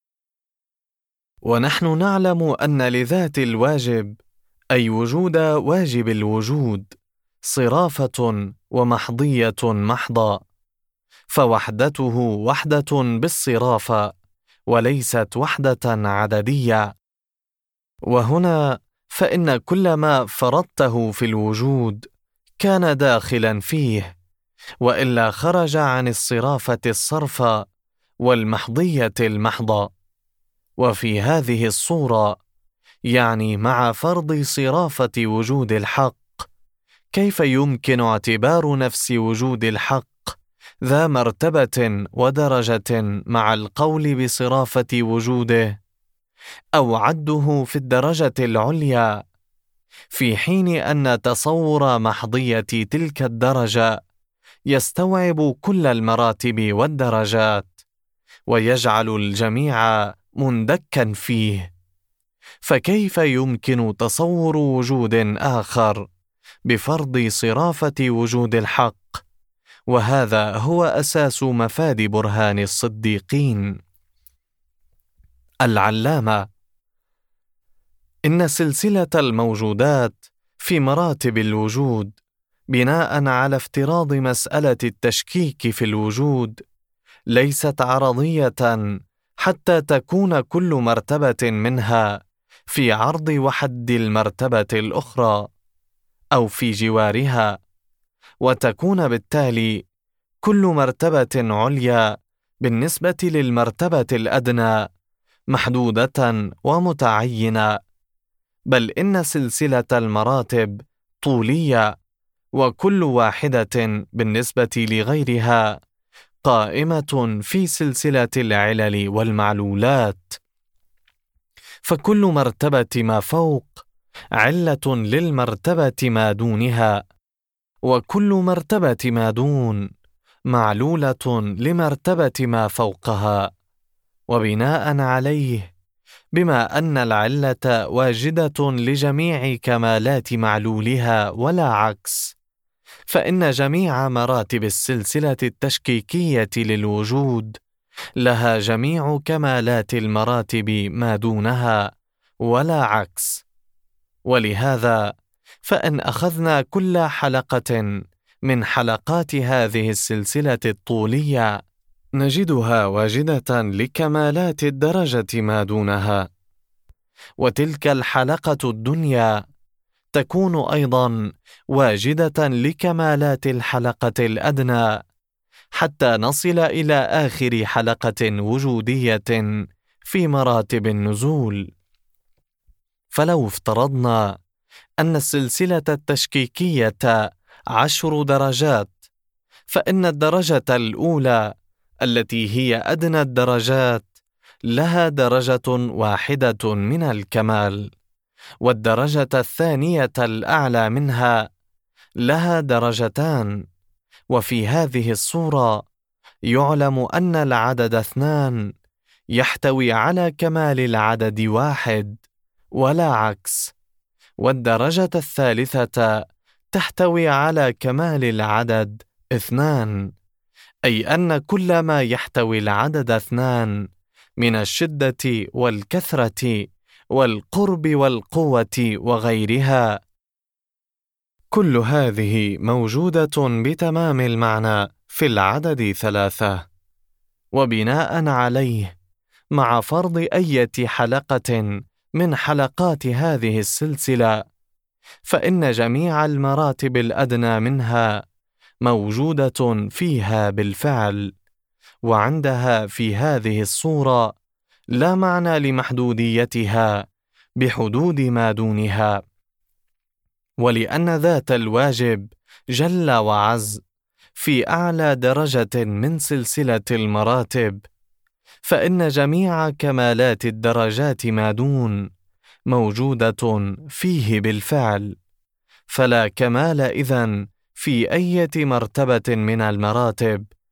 ونحن نعلم أن لذات الواجب، أي وجود واجب الوجود، صرافة ومحضية محضة، فوحدته وحدة بالصرافة وليست وحدة عددية. وهنا فإن كل ما فرضته في الوجود كان داخلا فيه، وإلا خرج عن الصرافة الصرفة والمحضية المحضة. وفي هذه الصورة، يعني مع فرض صرافة وجود الحق، كيف يمكن اعتبار نفس وجود الحق ذا مرتبة ودرجة مع القول بصرافة وجوده، أو عده في الدرجة العليا، في حين أن تصور محضية تلك الدرجة يستوعب كل المراتب والدرجات، ويجعل الجميع مندكا فيه؟ فكيف يمكن تصور وجود آخر بفرض صرافة وجود الحق؟ وهذا هو أساس مفاد برهان الصديقين. العلامة: إن سلسلة الموجودات في مراتب الوجود بناء على افتراض مسألة التشكيك في الوجود ليست عرضية حتى تكون كل مرتبة منها في عرض وحد المرتبة الأخرى أو في جوارها، وتكون بالتالي كل مرتبة عليا بالنسبة للمرتبة الأدنى محدودة ومتعينة، بل إن سلسلة المراتب طولية، وكل واحدة بالنسبة لغيرها قائمة في سلسلة العلل والمعلولات، فكل مرتبة ما فوق علة للمرتبة ما دونها، وكل مرتبة ما دون معلولة لمرتبة ما فوقها. وبناء عليه، بما أن العلة واجدة لجميع كمالات معلولها ولا عكس، فإن جميع مراتب السلسلة التشكيكية للوجود لها جميع كمالات المراتب ما دونها ولا عكس. ولهذا فإن أخذنا كل حلقة من حلقات هذه السلسلة الطولية نجدها واجدة لكمالات الدرجة ما دونها، وتلك الحلقة الدنيا تكون أيضا واجدة لكمالات الحلقة الأدنى، حتى نصل إلى آخر حلقة وجودية في مراتب النزول. فلو افترضنا أن السلسلة التشكيكية 10 درجات، فإن الدرجة الأولى التي هي أدنى الدرجات لها درجة واحدة من الكمال، والدرجة الثانية الأعلى منها لها درجتان. وفي هذه الصورة يعلم أن العدد 2 يحتوي على كمال العدد 1 ولا عكس، والدرجة الثالثة تحتوي على كمال العدد 2، أي أن كل ما يحتوي العدد 2 من الشدة والكثرة والقرب والقوة وغيرها، كل هذه موجودة بتمام المعنى في العدد 3. وبناء عليه، مع فرض أية حلقة من حلقات هذه السلسلة، فإن جميع المراتب الأدنى منها موجودة فيها بالفعل، وعندها في هذه الصورة لا معنى لمحدوديتها بحدود ما دونها. ولأن ذات الواجب جل وعز في أعلى درجة من سلسلة المراتب، فإن جميع كمالات الدرجات ما دون موجودة فيه بالفعل، فلا كمال إذن في أي مرتبة من المراتب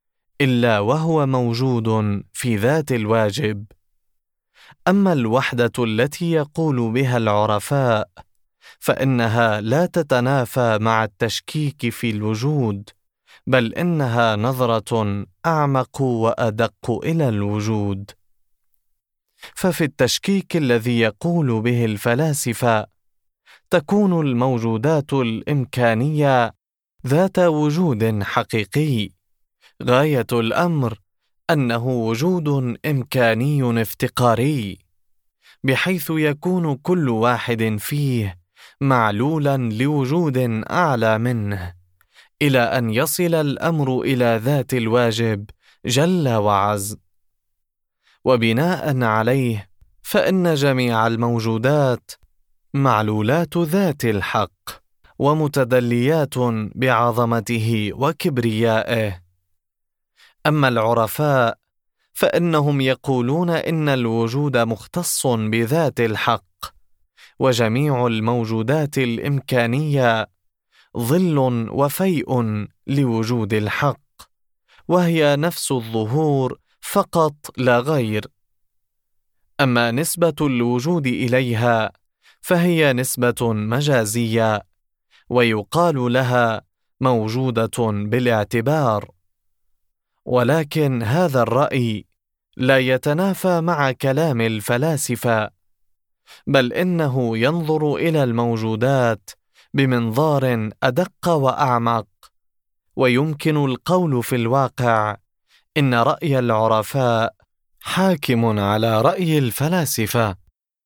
إلا وهو موجود في ذات الواجب. أما الوحدة التي يقول بها العرفاء فإنها لا تتنافى مع التشكيك في الوجود، بل إنها نظرة أعمق وأدق إلى الوجود. ففي التشكيك الذي يقول به الفلاسفة تكون الموجودات الإمكانية ذات وجود حقيقي، غاية الأمر أنه وجود إمكاني افتقاري، بحيث يكون كل واحد فيه معلولا لوجود أعلى منه، إلى أن يصل الأمر إلى ذات الواجب جل وعز. وبناء عليه فإن جميع الموجودات معلولات ذات الحق، ومتدليات بعظمته وكبريائه. أما العرفاء فإنهم يقولون إن الوجود مختص بذات الحق، وجميع الموجودات الإمكانية ظل وفيء لوجود الحق، وهي نفس الظهور فقط لا غير. أما نسبة الوجود إليها فهي نسبة مجازية، ويقال لها موجودة بالاعتبار. ولكن هذا الرأي لا يتنافى مع كلام الفلاسفة، بل إنه ينظر إلى الموجودات بمنظار أدق وأعمق. ويمكن القول في الواقع إن رأي العرفاء حاكم على رأي الفلاسفة.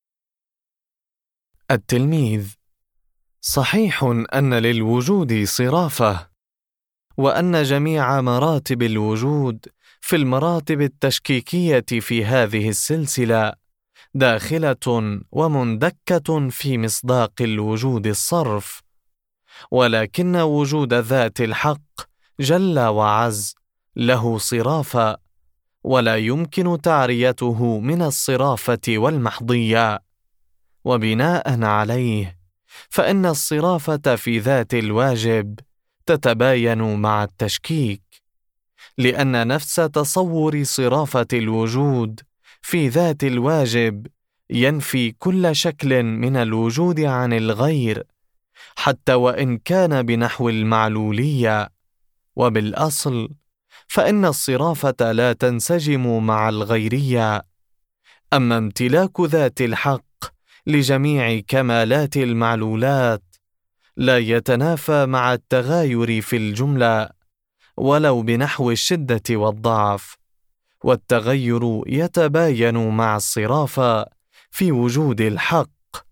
التلميذ: صحيح أن للوجود صرافة، وأن جميع مراتب الوجود في المراتب التشكيكية في هذه السلسلة داخلة ومندكة في مصداق الوجود الصرف، ولكن وجود ذات الحق جل وعز له صرافة، ولا يمكن تعريته من الصرافة والمحضية. وبناء عليه فإن الصرافة في ذات الواجب تتباين مع التشكيك، لأن نفس تصور صرافة الوجود في ذات الواجب ينفي كل شكل من الوجود عن الغير، حتى وإن كان بنحو المعلولية. وبالأصل فإن الصرافة لا تنسجم مع الغيرية. أما امتلاك ذات الحق لجميع كمالات المعلولات لا يتنافى مع التغاير في الجملة ولو بنحو الشدة والضعف، والتغير يتباين مع الصرافة في وجود الحق.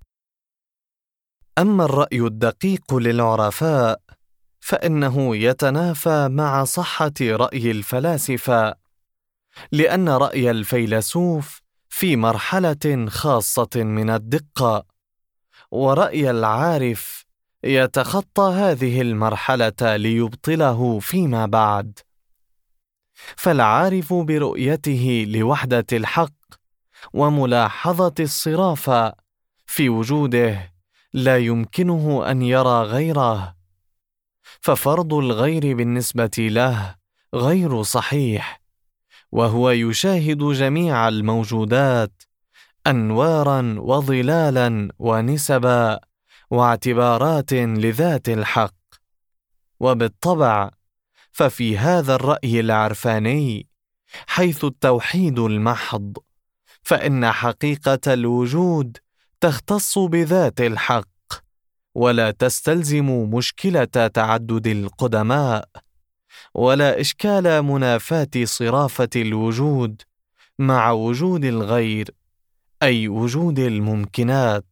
أما الرأي الدقيق للعرفاء فإنه يتنافى مع صحة رأي الفلاسفة، لأن رأي الفيلسوف في مرحلة خاصة من الدقة، ورأي العارف يتخطى هذه المرحلة ليبطله فيما بعد. فالعارف برؤيته لوحدة الحق وملاحظة الصرافة في وجوده لا يمكنه أن يرى غيره، ففرض الغير بالنسبة له غير صحيح، وهو يشاهد جميع الموجودات أنوارا وظلالا ونسبا واعتبارات لذات الحق. وبالطبع ففي هذا الرأي العرفاني حيث التوحيد المحض، فإن حقيقة الوجود تختص بذات الحق، ولا تستلزم مشكلة تعدد القدماء، ولا إشكال منافاة صرافة الوجود مع وجود الغير، أي وجود الممكنات.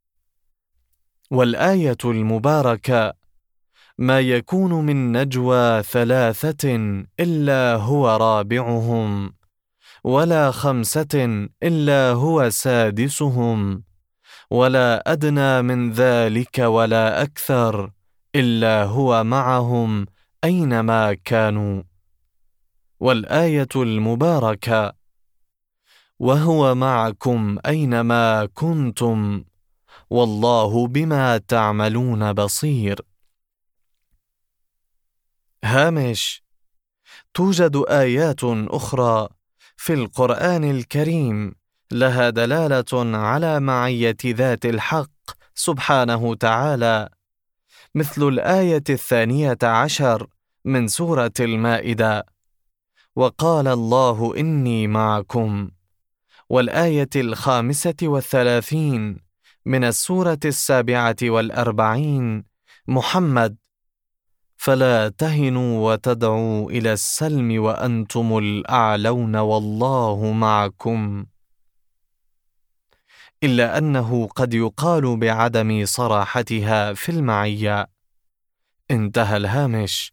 والآية المباركة: ما يكون من نجوى ثلاثة إلا هو رابعهم، ولا خمسة إلا هو سادسهم، ولا أدنى من ذلك ولا أكثر إلا هو معهم أينما كانوا. والآية المباركة: وهو معكم أينما كنتم والله بما تعملون بصير. هامش: توجد آيات أخرى في القرآن الكريم لها دلالة على معية ذات الحق سبحانه تعالى، مثل الآية 12 من سورة المائدة: وقال الله إني معكم، والآية 35 من السورة 47 محمد: فلا تهنوا وتدعوا إلى السلم وأنتم الأعلون والله معكم. إلا أنه قد يقال بعدم صراحتها في المعية. انتهى الهامش.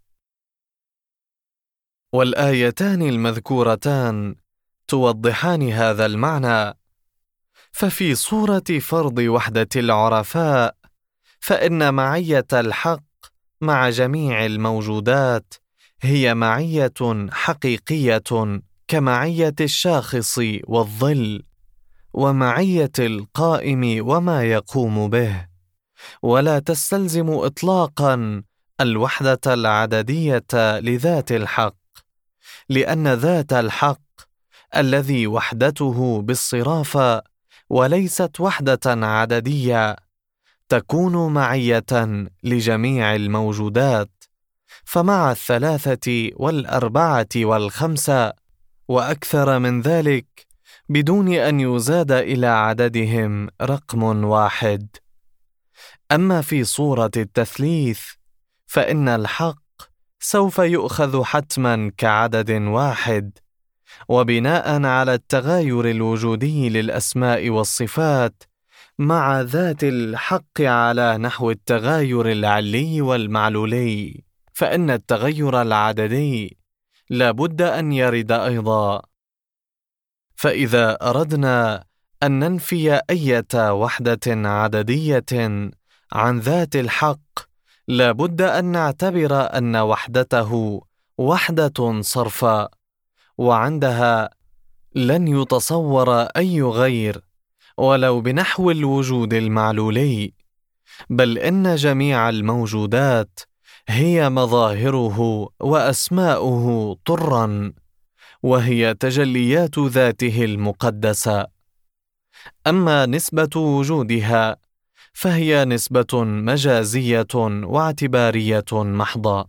والآيتان المذكورتان توضحان هذا المعنى. ففي صورة فرض وحدة العرفاء، فإن معية الحق مع جميع الموجودات هي معية حقيقية كمعية الشاخص والظل، ومعية القائم وما يقوم به، ولا تستلزم إطلاقا الوحدة العددية لذات الحق، لأن ذات الحق الذي وحدته بالصرافة وليست وحدة عددية تكون معية لجميع الموجودات، فمع 3 و4 و5 وأكثر من ذلك بدون أن يزاد إلى عددهم رقم واحد. أما في صورة التثليث فإن الحق سوف يؤخذ حتما كعدد واحد، وبناء على التغاير الوجودي للأسماء والصفات مع ذات الحق على نحو التغاير العلي والمعلولي، فإن التغير العددي لا بد أن يرد أيضا. فإذا أردنا أن ننفي أية وحدة عددية عن ذات الحق لا بد أن نعتبر أن وحدته وحدة صرفة، وعندها لن يتصور أي غير ولو بنحو الوجود المعلولي، بل إن جميع الموجودات هي مظاهره وأسماؤه طرًا، وهي تجليات ذاته المقدسة. أما نسبة وجودها فهي نسبة مجازية واعتبارية محضة.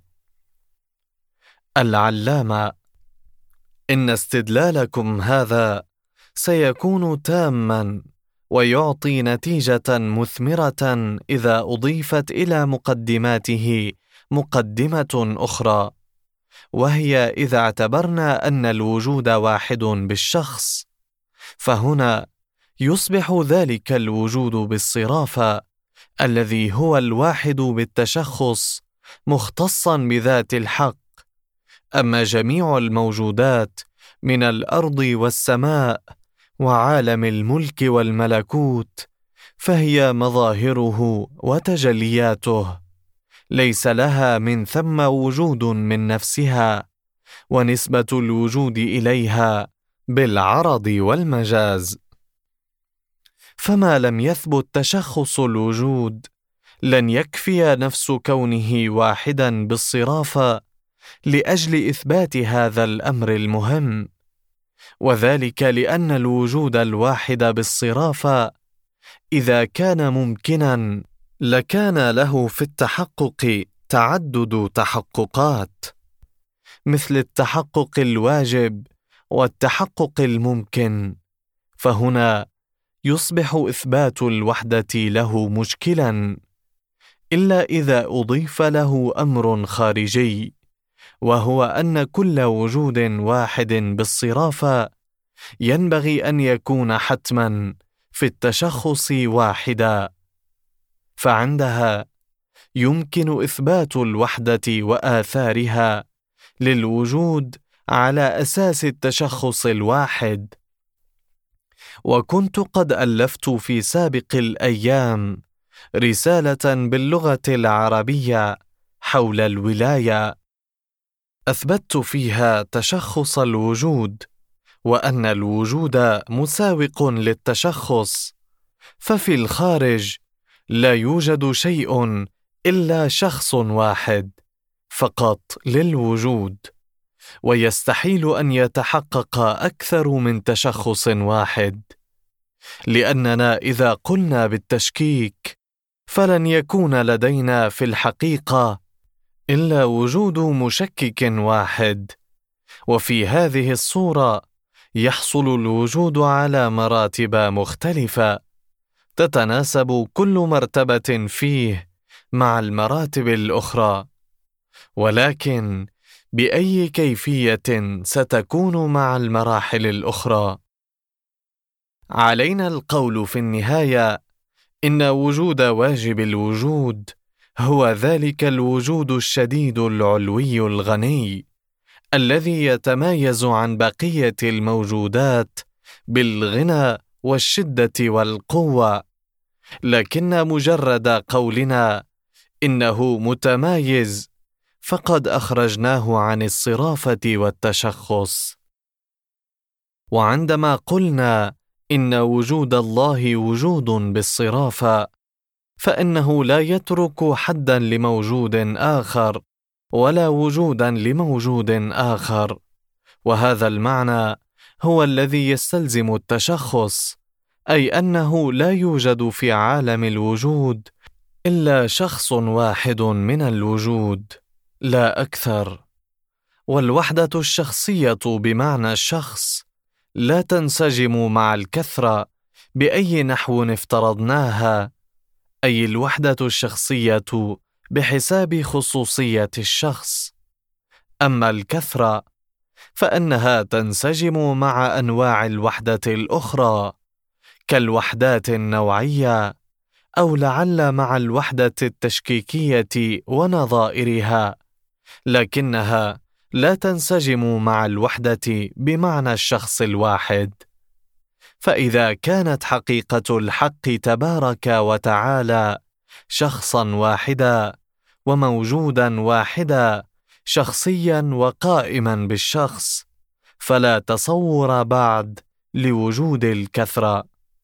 العلامة: إن استدلالكم هذا سيكون تاماً ويعطي نتيجة مثمرة إذا أضيفت إلى مقدماته مقدمة أخرى، وهي إذا اعتبرنا أن الوجود واحد بالشخص، فهنا يصبح ذلك الوجود بالصرافة الذي هو الواحد بالتشخص مختصا بذات الحق. أما جميع الموجودات من الأرض والسماء وعالم الملك والملكوت فهي مظاهره وتجلياته، ليس لها من ثم وجود من نفسها، ونسبة الوجود إليها بالعرض والمجاز. فما لم يثبت تشخص الوجود لن يكفي نفس كونه واحدا بالصرافة لأجل إثبات هذا الأمر المهم، وذلك لأن الوجود الواحد بالصرافة إذا كان ممكنا لكان له في التحقق تعدد تحققات، مثل التحقق الواجب والتحقق الممكن، فهنا يصبح إثبات الوحدة له مشكلا، إلا إذا أضيف له أمر خارجي، وهو أن كل وجود واحد بالصرافة ينبغي أن يكون حتما في التشخص واحدا، فعندها يمكن إثبات الوحدة وآثارها للوجود على أساس التشخص الواحد. وكنت قد ألفت في سابق الأيام رسالة باللغة العربية حول الولاية، أثبتت فيها تشخص الوجود، وأن الوجود مساوق للتشخص، ففي الخارج لا يوجد شيء إلا شخص واحد فقط للوجود، ويستحيل أن يتحقق أكثر من تشخص واحد، لأننا إذا قلنا بالتشكيك فلن يكون لدينا في الحقيقة إلا وجود مشكك واحد، وفي هذه الصورة يحصل الوجود على مراتب مختلفة تتناسب كل مرتبة فيه مع المراتب الأخرى، ولكن بأي كيفية ستكون مع المراحل الأخرى؟ علينا القول في النهاية إن وجود واجب الوجود هو ذلك الوجود الشديد العلوي الغني الذي يتميز عن بقية الموجودات بالغنى والشدة والقوة، لكن مجرد قولنا إنه متمايز فقد أخرجناه عن الصرافة والتشخص. وعندما قلنا إن وجود الله وجود بالصرافة، فإنه لا يترك حداً لموجود آخر ولا وجوداً لموجود آخر، وهذا المعنى هو الذي يستلزم التشخص، أي أنه لا يوجد في عالم الوجود إلا شخص واحد من الوجود لا أكثر. والوحدة الشخصية بمعنى الشخص لا تنسجم مع الكثرة بأي نحو افترضناها، أي الوحدة الشخصية بحساب خصوصية الشخص، أما الكثرة فإنها تنسجم مع أنواع الوحدة الأخرى كالوحدات النوعية، أو لعل مع الوحدة التشكيكية ونظائرها، لكنها لا تنسجم مع الوحدة بمعنى الشخص الواحد. فإذا كانت حقيقة الحق تبارك وتعالى شخصا واحدا وموجودا واحدا شخصيا وقائما بالشخص، فلا تصور بعد لوجود الكثرة.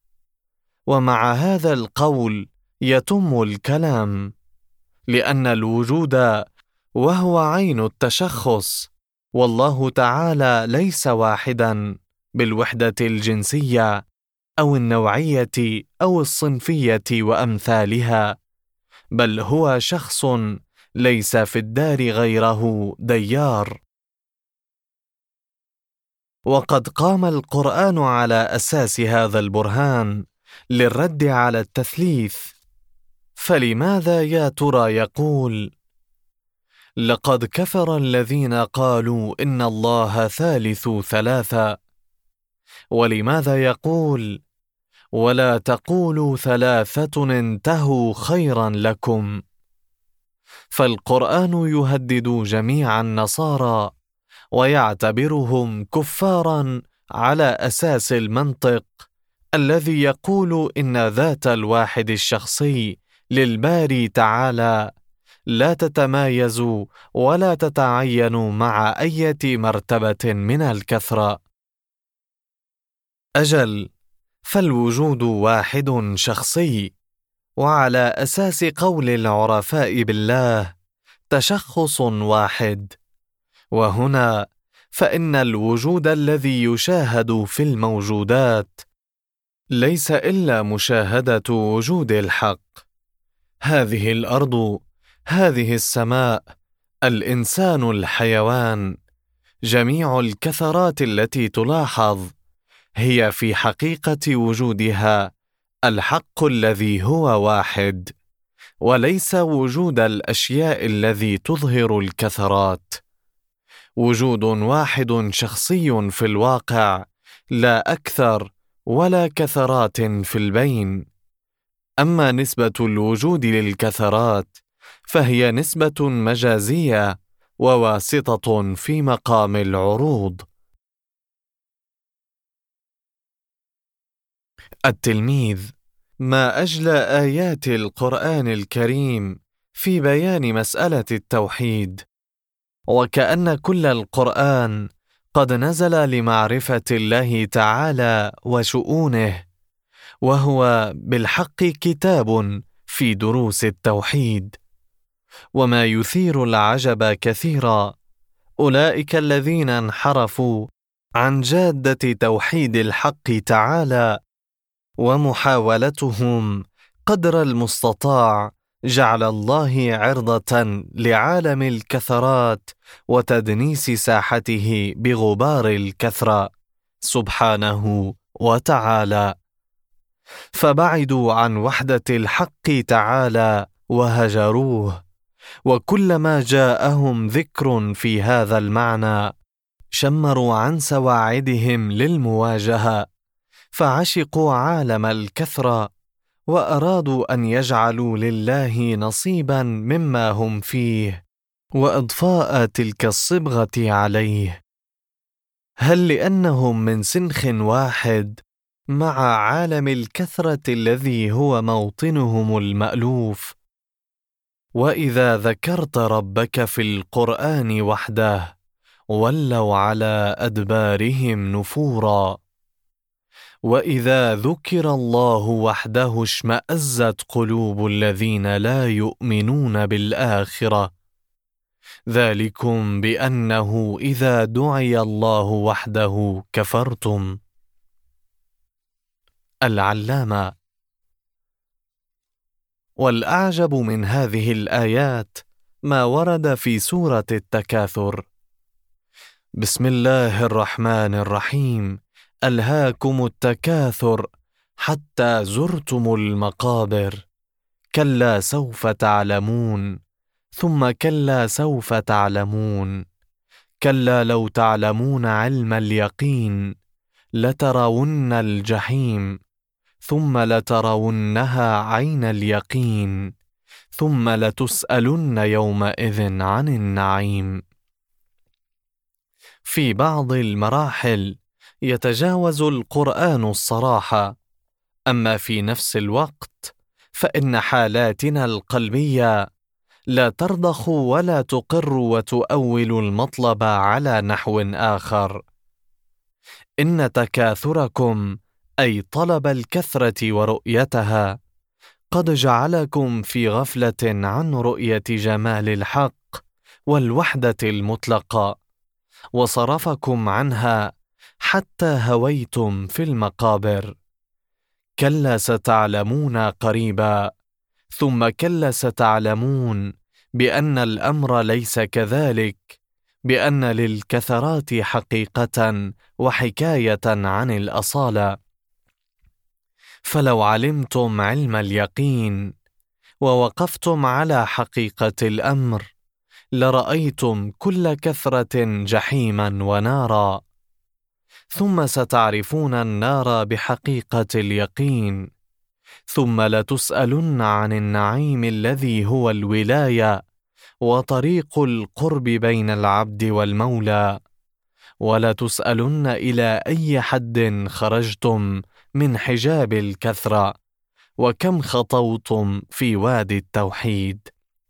ومع هذا القول يتم الكلام، لأن الوجود وهو عين التشخص، والله تعالى ليس واحدا بالوحدة الجنسية أو النوعية أو الصنفية وأمثالها، بل هو شخص ليس في الدار غيره ديار. وقد قام القرآن على أساس هذا البرهان للرد على التثليث، فلماذا يا ترى يقول لقد كفر الذين قالوا إن الله ثالث ثلاثة؟ ولماذا يقول ولا تقولوا ثلاثة انتهوا خيرا لكم؟ فالقرآن يهدد جميع النصارى ويعتبرهم كفارا على أساس المنطق الذي يقول إن ذات الواحد الشخصي للباري تعالى لا تتمايز ولا تتعين مع أي مرتبة من الكثرة. أجل، فالوجود واحد شخصي، وعلى أساس قول العرفاء بالله تشخص واحد. وهنا فإن الوجود الذي يشاهد في الموجودات ليس إلا مشاهدة وجود الحق. هذه الأرض، هذه السماء، الإنسان، الحيوان، جميع الكثرات التي تلاحظ هي في حقيقة وجودها الحق الذي هو واحد، وليس وجود الأشياء الذي تظهر الكثرات. وجود واحد شخصي في الواقع، لا أكثر ولا كثرات في البين. أما نسبة الوجود للكثرات فهي نسبة مجازية وواسطة في مقام العروض. التلميذ: ما أجلى آيات القرآن الكريم في بيان مسألة التوحيد، وكأن كل القرآن قد نزل لمعرفة الله تعالى وشؤونه، وهو بالحق كتاب في دروس التوحيد. وما يثير العجب كثيرا أولئك الذين انحرفوا عن جادة توحيد الحق تعالى، ومحاولتهم قدر المستطاع جعل الله عرضة لعالم الكثرات وتدنيس ساحته بغبار الكثرة سبحانه وتعالى، فبعدوا عن وحدة الحق تعالى وهجروه، وكلما جاءهم ذكر في هذا المعنى شمروا عن سواعدهم للمواجهة، فعشقوا عالم الكثرة وأرادوا أن يجعلوا لله نصيبا مما هم فيه وإضفاء تلك الصبغة عليه، هل لأنهم من سنخ واحد مع عالم الكثرة الذي هو موطنهم المألوف. وإذا ذكرت ربك في القرآن وحده ولوا على أدبارهم نفورا، وإذا ذكر الله وحده اشمأزت قلوب الذين لا يؤمنون بالآخرة، ذلكم بأنه إذا دعي الله وحده كفرتم. العلامة. والأعجب من هذه الآيات ما ورد في سورة التكاثر: بسم الله الرحمن الرحيم، ألهاكم التكاثر حتى زرتم المقابر، كلا سوف تعلمون، ثم كلا سوف تعلمون، كلا لو تعلمون علم اليقين لترون الجحيم، ثم لترونها عين اليقين، ثم لتسألن يومئذ عن النعيم. في بعض المراحل يتجاوز القرآن الصراحة، أما في نفس الوقت فإن حالاتنا القلبية لا ترضخ ولا تقر وتؤول المطلب على نحو آخر. إن تكاثركم أي طلب الكثرة ورؤيتها قد جعلكم في غفلة عن رؤية جمال الحق والوحدة المطلقة، وصرفكم عنها حتى هويتم في المقابر. كلا ستعلمون قريبا، ثم كلا ستعلمون بأن الأمر ليس كذلك، بأن للكثرات حقيقة وحكاية عن الأصالة. فلو علمتم علم اليقين ووقفتم على حقيقة الأمر لرأيتم كل كثرة جحيما ونارا، ثم ستعرفون النار بحقيقة اليقين، ثم لتسألن عن النعيم الذي هو الولاية وطريق القرب بين العبد والمولى، ولتسألن إلى أي حد خرجتم من حجاب الكثرة، وكم خطوتم في وادي التوحيد.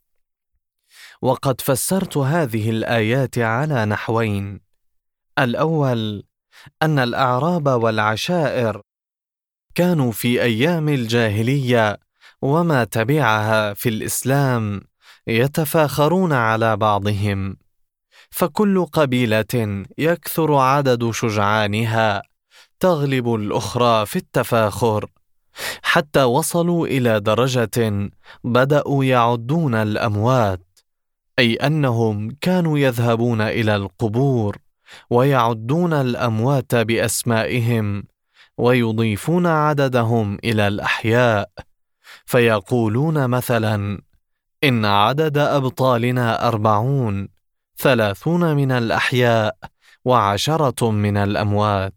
وقد فسرت هذه الآيات على نحوين: الأول أن الأعراب والعشائر كانوا في أيام الجاهلية وما تبعها في الإسلام يتفاخرون على بعضهم، فكل قبيلة يكثر عدد شجعانها تغلب الأخرى في التفاخر، حتى وصلوا إلى درجة بدأوا يعدون الأموات، أي أنهم كانوا يذهبون إلى القبور ويعدون الأموات بأسمائهم ويضيفون عددهم إلى الأحياء، فيقولون مثلا: إن عدد أبطالنا 40، 30 من الأحياء و10 من الأموات.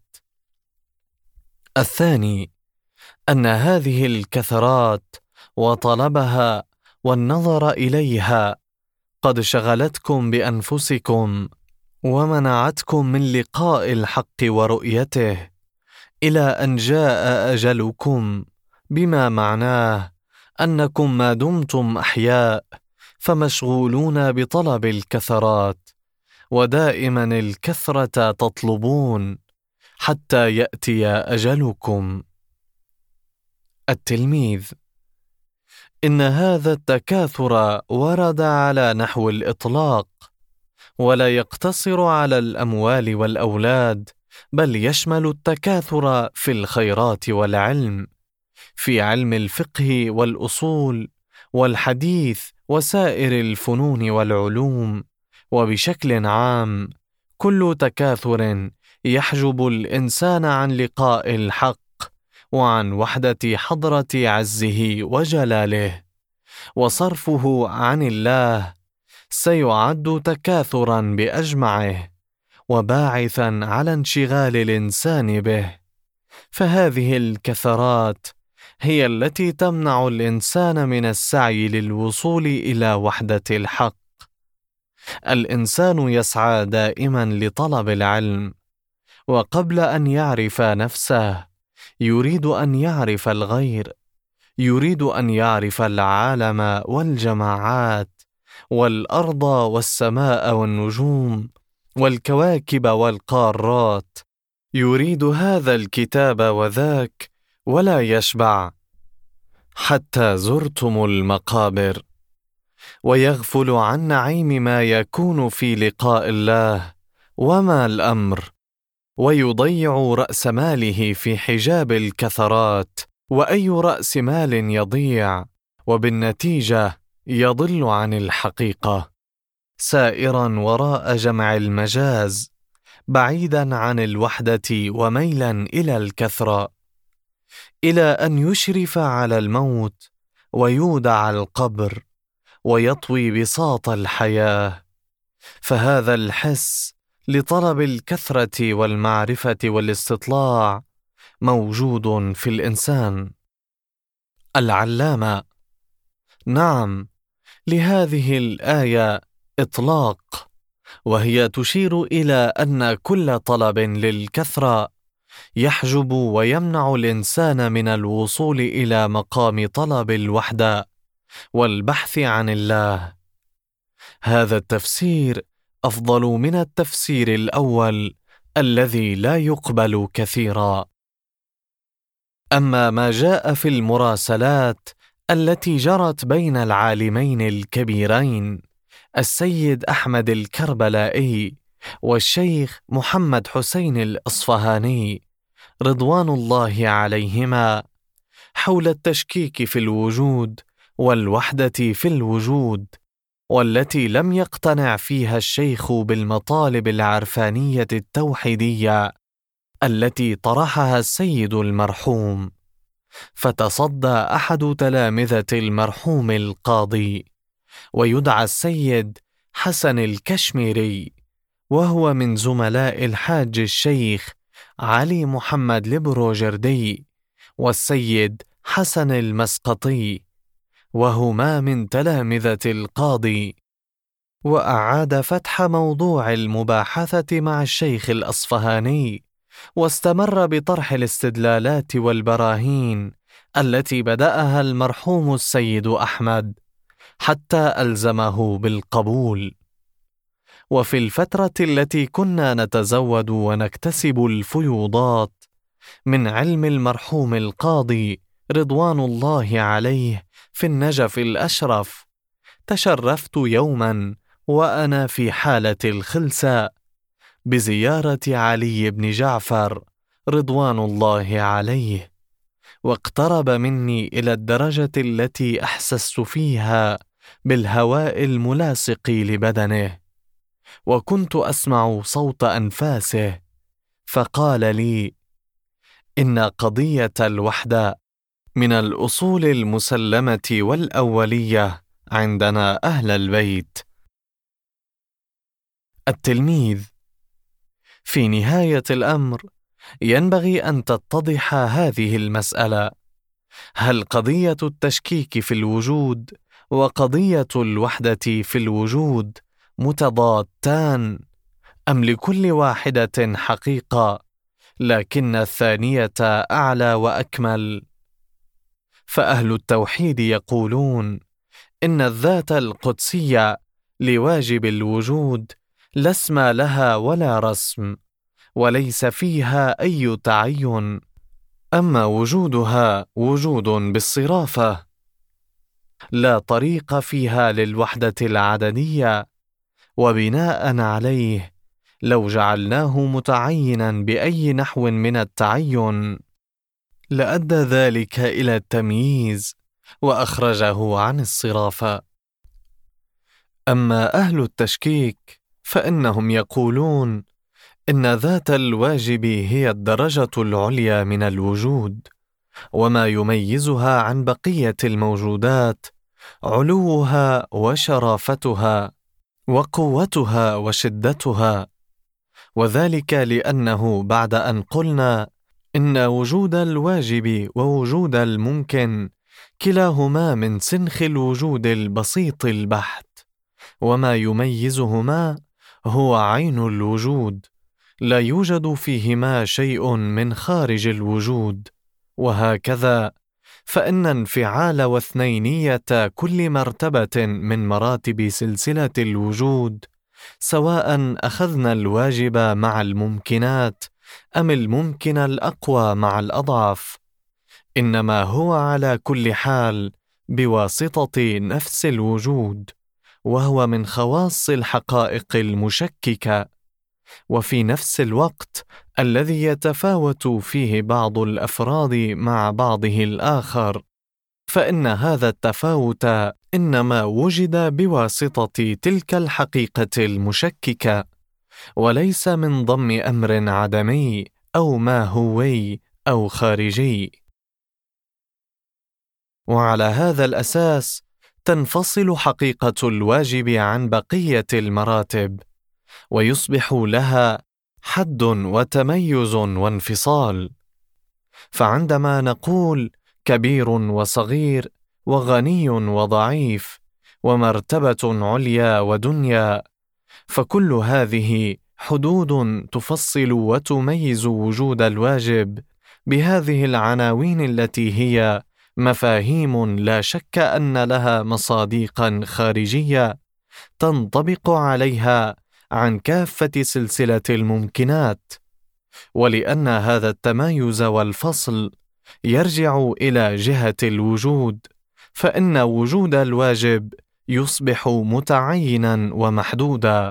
الثاني أن هذه الكثرات وطلبها والنظر إليها قد شغلتكم بأنفسكم ومنعتكم من لقاء الحق ورؤيته، إلى أن جاء أجلكم، بما معناه أنكم ما دمتم أحياء فمشغولون بطلب الكثرات، ودائما الكثرة تطلبون حتى يأتي أجلكم. التلميذ: إن هذا التكاثر ورد على نحو الإطلاق، ولا يقتصر على الأموال والأولاد، بل يشمل التكاثر في الخيرات والعلم، في علم الفقه والأصول والحديث وسائر الفنون والعلوم، وبشكل عام كل تكاثر يحجب الإنسان عن لقاء الحق وعن وحدة حضرة عزه وجلاله، وصرفه عن الله سيعد تكاثرا بأجمعه وباعثا على انشغال الإنسان به. فهذه الكثرات هي التي تمنع الإنسان من السعي للوصول إلى وحدة الحق. الإنسان يسعى دائما لطلب العلم، وقبل أن يعرف نفسه يريد أن يعرف الغير، يريد أن يعرف العالم والجماعات والأرض والسماء والنجوم والكواكب والقارات، يريد هذا الكتاب وذاك ولا يشبع حتى زرتم المقابر، ويغفل عن نعيم ما يكون في لقاء الله وما الأمر، ويضيع رأس ماله في حجاب الكثرات، وأي رأس مال يضيع وبالنتيجة يضل عن الحقيقة، سائرا وراء جمع المجاز، بعيدا عن الوحدة وميلا إلى الكثرة، إلى أن يشرف على الموت ويودع القبر ويطوي بساط الحياة. فهذا الحس لطلب الكثرة والمعرفة والاستطلاع موجود في الإنسان. العلامة: نعم، لهذه الآية إطلاق، وهي تشير إلى أن كل طلب للكثرة يحجب ويمنع الإنسان من الوصول إلى مقام طلب الوحدة والبحث عن الله. هذا التفسير أفضل من التفسير الأول الذي لا يقبل كثيرا. أما ما جاء في المراسلات التي جرت بين العالمين الكبيرين السيد أحمد الكربلائي والشيخ محمد حسين الأصفهاني رضوان الله عليهما حول التشكيك في الوجود والوحدة في الوجود، والتي لم يقتنع فيها الشيخ بالمطالب العرفانية التوحيدية التي طرحها السيد المرحوم، فتصدى أحد تلامذة المرحوم القاضي ويدعى السيد حسن الكشميري، وهو من زملاء الحاج الشيخ علي محمد البروجردي والسيد حسن المسقطي، وهما من تلامذة القاضي، وأعاد فتح موضوع المباحثة مع الشيخ الأصفهاني، واستمر بطرح الاستدلالات والبراهين التي بدأها المرحوم السيد أحمد حتى ألزمه بالقبول. وفي الفترة التي كنا نتزود ونكتسب الفيوضات من علم المرحوم القاضي رضوان الله عليه في النجف الأشرف، تشرفت يوما وأنا في حالة الخلساء بزيارة علي بن جعفر رضوان الله عليه، واقترب مني إلى الدرجة التي أحسست فيها بالهواء الملاصق لبدنه، وكنت أسمع صوت أنفاسه، فقال لي: إن قضية الوحدة من الأصول المسلمة والأولية عندنا أهل البيت. التلميذ: في نهاية الأمر ينبغي أن تتضح هذه المسألة: هل قضية التشكيك في الوجود وقضية الوحدة في الوجود متضادتان، أم لكل واحدة حقيقة لكن الثانية أعلى وأكمل؟ فأهل التوحيد يقولون إن الذات القدسية لواجب الوجود لا اسم لها ولا رسم، وليس فيها أي تعين، أما وجودها وجود بالصرافة، لا طريق فيها للوحدة العددية، وبناء عليه لو جعلناه متعينا بأي نحو من التعين لأدى ذلك إلى التمييز وأخرجه عن الصرافة. أما أهل التشكيك فإنهم يقولون إن ذات الواجب هي الدرجة العليا من الوجود، وما يميزها عن بقية الموجودات علوها وشرافتها وقوتها وشدتها، وذلك لأنه بعد أن قلنا إن وجود الواجب ووجود الممكن كلاهما من سنخ الوجود البسيط البحت، وما يميزهما هو عين الوجود، لا يوجد فيهما شيء من خارج الوجود. وهكذا فإن انفعال واثنينية كل مرتبة من مراتب سلسلة الوجود، سواء أخذنا الواجب مع الممكنات أم الممكن الأقوى مع الأضعف، إنما هو على كل حال بواسطة نفس الوجود، وهو من خواص الحقائق المشككة، وفي نفس الوقت الذي يتفاوت فيه بعض الأفراد مع بعضه الآخر، فإن هذا التفاوت إنما وجد بواسطة تلك الحقيقة المشككة، وليس من ضم أمر عدمي أو ماهوي أو خارجي. وعلى هذا الأساس تنفصل حقيقة الواجب عن بقية المراتب، ويصبح لها حد وتميز وانفصال. فعندما نقول كبير وصغير وغني وضعيف ومرتبة عليا ودنيا، فكل هذه حدود تفصل وتميز وجود الواجب بهذه العناوين التي هي مفاهيم لا شك أن لها مصادقا خارجية تنطبق عليها عن كافة سلسلة الممكنات. ولأن هذا التمايز والفصل يرجع إلى جهة الوجود، فإن وجود الواجب يصبح متعينا ومحدودا.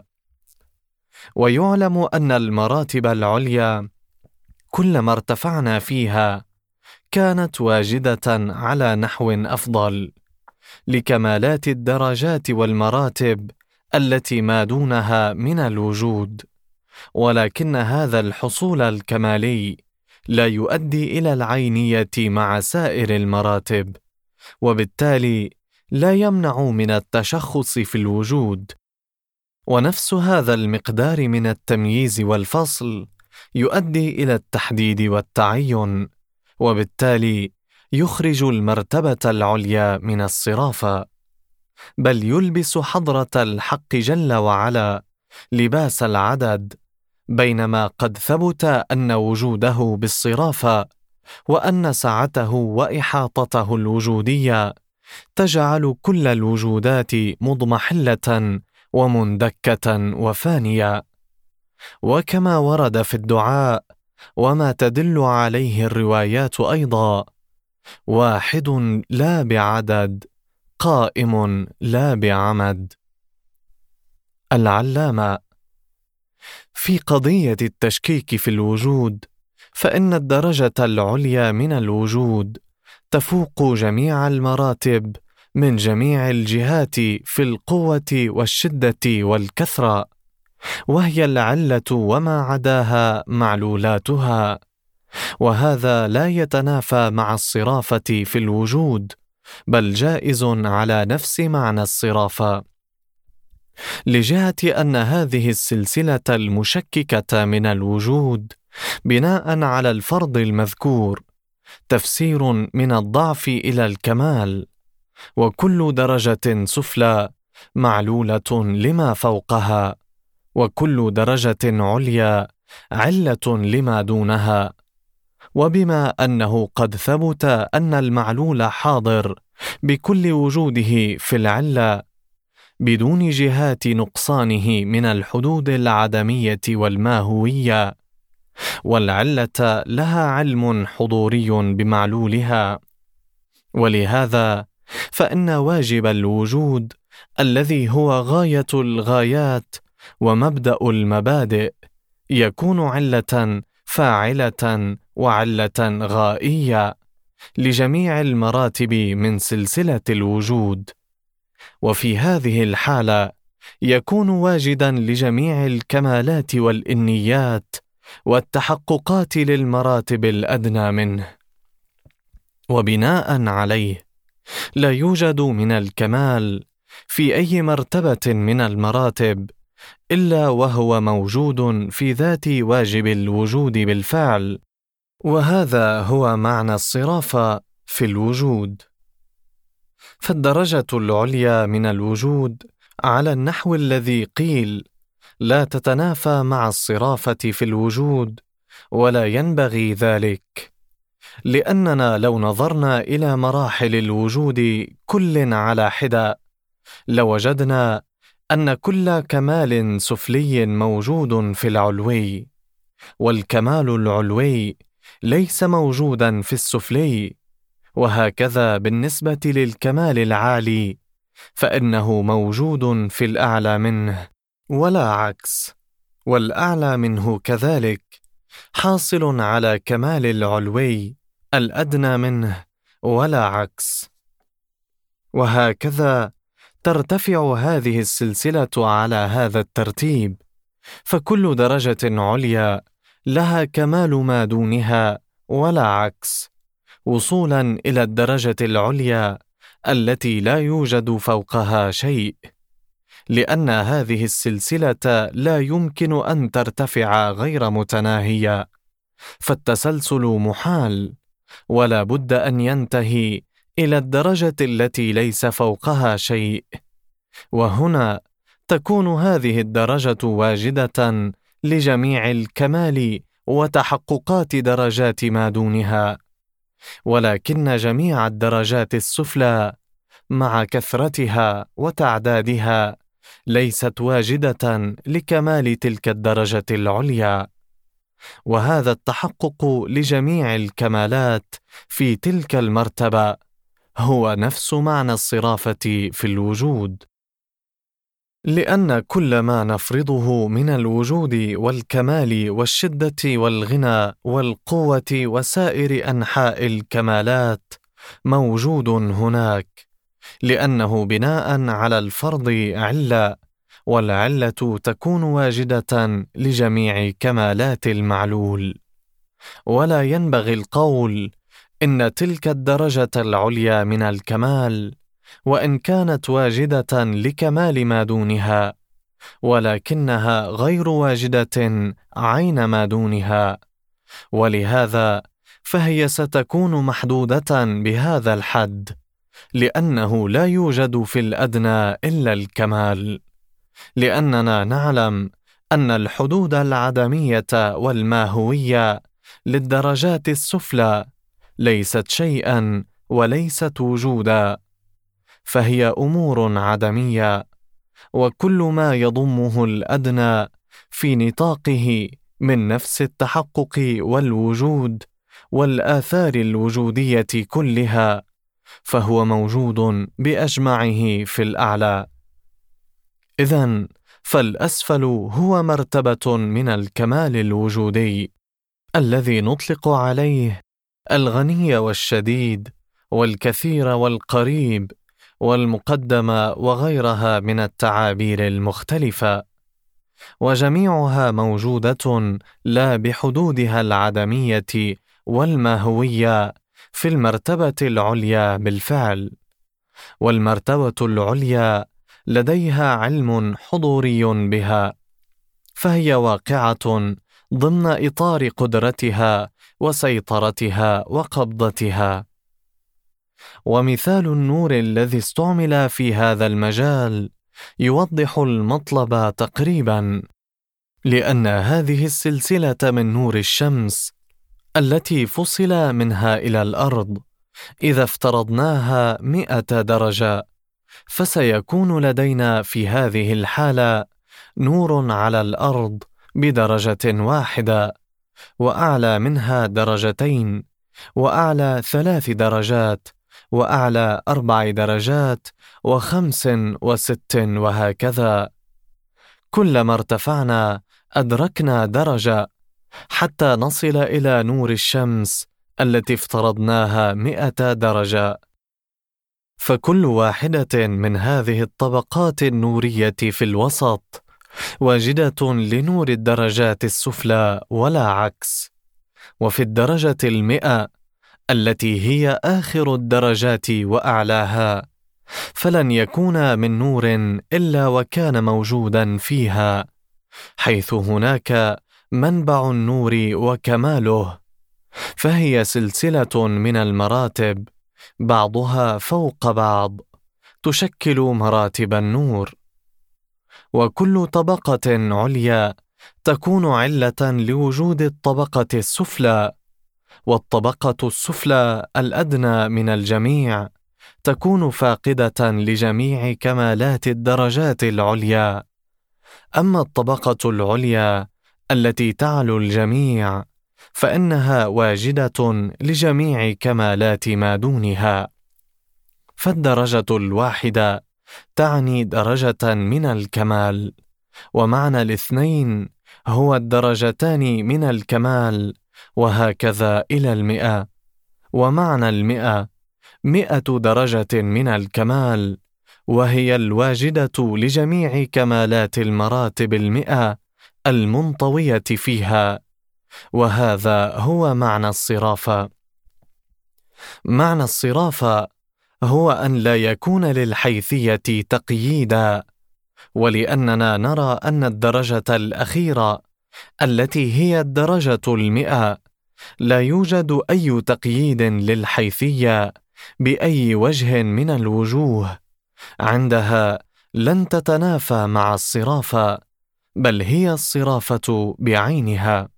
ويعلم أن المراتب العليا كلما ارتفعنا فيها كانت واجدة على نحو أفضل لكمالات الدرجات والمراتب التي ما دونها من الوجود، ولكن هذا الحصول الكمالي لا يؤدي إلى العينية مع سائر المراتب، وبالتالي لا يمنع من التشخص في الوجود. ونفس هذا المقدار من التمييز والفصل يؤدي إلى التحديد والتعين، وبالتالي يخرج المرتبة العليا من الصرافة، بل يلبس حضرة الحق جل وعلا لباس العدد، بينما قد ثبت أن وجوده بالصرافة وأن سعته وإحاطته الوجودية تجعل كل الوجودات مضمحلة ومندكة وفانية. وكما ورد في الدعاء وما تدل عليه الروايات أيضا: واحد لا بعدد، قائم لا بعمد. العلامة: في قضية التشكيك في الوجود، فإن الدرجة العليا من الوجود تفوق جميع المراتب من جميع الجهات في القوة والشدة والكثرة، وهي العلة وما عداها معلولاتها، وهذا لا يتنافى مع الصرافة في الوجود، بل جائز على نفس معنى الصرافة، لجهة أن هذه السلسلة المشككة من الوجود بناء على الفرض المذكور تفسير من الضعف إلى الكمال، وكل درجة سفلى معلولة لما فوقها، وكل درجة عليا علة لما دونها. وبما أنه قد ثبت أن المعلول حاضر بكل وجوده في العلة بدون جهات نقصانه من الحدود العدمية والماهوية، والعلة لها علم حضوري بمعلولها، ولهذا فإن واجب الوجود الذي هو غاية الغايات ومبدأ المبادئ، يكون علة فاعلة وعلة غائية لجميع المراتب من سلسلة الوجود. وفي هذه الحالة يكون واجدا لجميع الكمالات والإنيات والتحققات للمراتب الأدنى منه، وبناء عليه لا يوجد من الكمال في أي مرتبة من المراتب إلا وهو موجود في ذات واجب الوجود بالفعل، وهذا هو معنى الصرافة في الوجود. فالدرجة العليا من الوجود على النحو الذي قيل لا تتنافى مع الصرافة في الوجود، ولا ينبغي ذلك، لأننا لو نظرنا إلى مراحل الوجود كل على حدة لوجدنا أن كل كمال سفلي موجود في العلوي، والكمال العلوي ليس موجودا في السفلي، وهكذا بالنسبة للكمال العالي فإنه موجود في الأعلى منه ولا عكس، والأعلى منه كذلك حاصل على كمال العلوي الأدنى منه ولا عكس. وهكذا ترتفع هذه السلسلة على هذا الترتيب، فكل درجة عليا لها كمال ما دونها ولا عكس، وصولا إلى الدرجة العليا التي لا يوجد فوقها شيء، لأن هذه السلسلة لا يمكن أن ترتفع غير متناهية، فالتسلسل محال، ولا بد أن ينتهي إلى الدرجة التي ليس فوقها شيء، وهنا تكون هذه الدرجة واجدة لجميع الكمال وتحققات درجات ما دونها، ولكن جميع الدرجات السفلى مع كثرتها وتعدادها ليست واجدة لكمال تلك الدرجة العليا، وهذا التحقق لجميع الكمالات في تلك المرتبة هو نفس معنى الصرافة في الوجود، لأن كل ما نفرضه من الوجود والكمال والشدة والغنى والقوة وسائر أنحاء الكمالات موجود هناك، لأنه بناء على الفرض علة، والعلة تكون واجدة لجميع كمالات المعلول. ولا ينبغي القول إن تلك الدرجة العليا من الكمال وإن كانت واجدة لكمال ما دونها، ولكنها غير واجدة عين ما دونها، ولهذا فهي ستكون محدودة بهذا الحد، لأنه لا يوجد في الأدنى إلا الكمال، لأننا نعلم أن الحدود العدمية والماهوية للدرجات السفلى ليست شيئا وليست وجودا، فهي أمور عدمية، وكل ما يضمه الأدنى في نطاقه من نفس التحقق والوجود والآثار الوجودية كلها فهو موجود بأجمعه في الأعلى. إذن فالأسفل هو مرتبة من الكمال الوجودي الذي نطلق عليه الغني والشديد والكثير والقريب والمقدم وغيرها من التعابير المختلفة، وجميعها موجودة لا بحدودها العدمية والماهوية في المرتبة العليا بالفعل، والمرتبة العليا لديها علم حضوري بها، فهي واقعة ضمن إطار قدرتها وسيطرتها وقبضتها. ومثال النور الذي استعمل في هذا المجال يوضح المطلب تقريبا، لأن هذه السلسلة من نور الشمس التي فصل منها إلى الأرض إذا افترضناها 100 درجة، فسيكون لدينا في هذه الحالة نور على الأرض بدرجة واحدة، وأعلى منها درجتين، وأعلى 3 درجات، وأعلى 4 درجات و5 و6 وهكذا. كلما ارتفعنا أدركنا درجة حتى نصل إلى نور الشمس التي افترضناها 100 درجة. فكل واحدة من هذه الطبقات النورية في الوسط واجدة لنور الدرجات السفلى ولا عكس. وفي الدرجة 100 التي هي آخر الدرجات وأعلاها فلن يكون من نور إلا وكان موجودا فيها، حيث هناك منبع النور وكماله، فهي سلسلة من المراتب بعضها فوق بعض تشكل مراتب النور. وكل طبقة عليا تكون علة لوجود الطبقة السفلى، والطبقة السفلى الأدنى من الجميع تكون فاقدة لجميع كمالات الدرجات العليا. أما الطبقة العليا التي تعلو الجميع فإنها واجدة لجميع كمالات ما دونها. فالدرجة الواحدة تعني درجة من الكمال، ومعنى الاثنين هو الدرجتان من الكمال، وهكذا إلى 100. ومعنى 100 درجة من الكمال، وهي الواجدة لجميع كمالات المراتب 100 المنطوية فيها. وهذا هو معنى الصرافة. معنى الصرافة هو أن لا يكون للحيثية تقييدا، ولأننا نرى أن الدرجة الأخيرة التي هي الدرجة 100 لا يوجد أي تقييد للحيثية بأي وجه من الوجوه، عندها لن تتنافى مع الصرافة، بل هي الصرافة بعينها.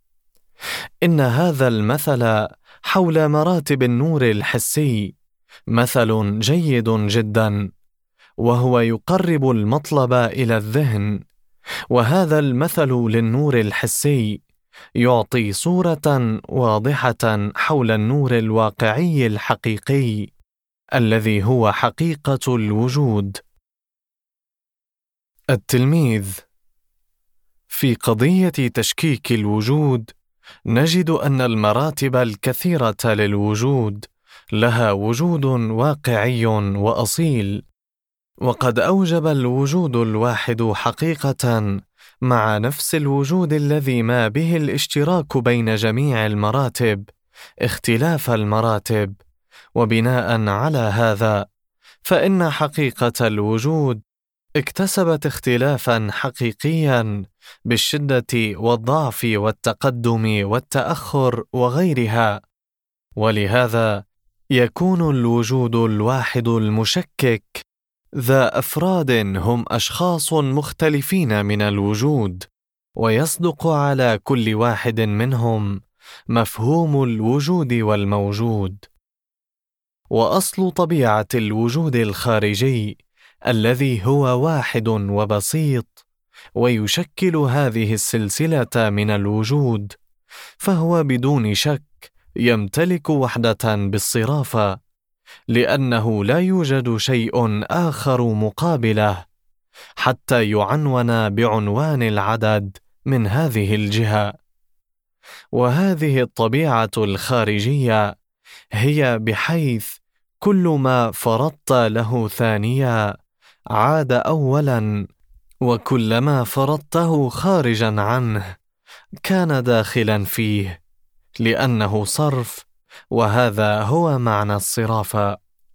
إن هذا المثل حول مراتب النور الحسي مثل جيد جدا، وهو يقرب المطلب إلى الذهن. وهذا المثل للنور الحسي يعطي صورة واضحة حول النور الواقعي الحقيقي الذي هو حقيقة الوجود. التلميذ: في قضية تشكيك الوجود نجد أن المراتب الكثيرة للوجود لها وجود واقعي وأصيل، وقد أوجب الوجود الواحد حقيقة مع نفس الوجود الذي ما به الاشتراك بين جميع المراتب اختلاف المراتب. وبناء على هذا فإن حقيقة الوجود اكتسبت اختلافا حقيقيا بالشدة والضعف والتقدم والتأخر وغيرها، ولهذا يكون الوجود الواحد المشكك ذا أفراد هم أشخاص مختلفين من الوجود، ويصدق على كل واحد منهم مفهوم الوجود والموجود. وأصل طبيعة الوجود الخارجي الذي هو واحد وبسيط ويشكل هذه السلسلة من الوجود، فهو بدون شك يمتلك وحدة بالصرافة، لأنه لا يوجد شيء آخر مقابله حتى يعنون بعنوان العدد من هذه الجهة. وهذه الطبيعة الخارجية هي بحيث كل ما فرضت له ثانيا عاد أولا، وكلما فرضته خارجا عنه كان داخلا فيه، لأنه صرف، وهذا هو معنى الصرافة.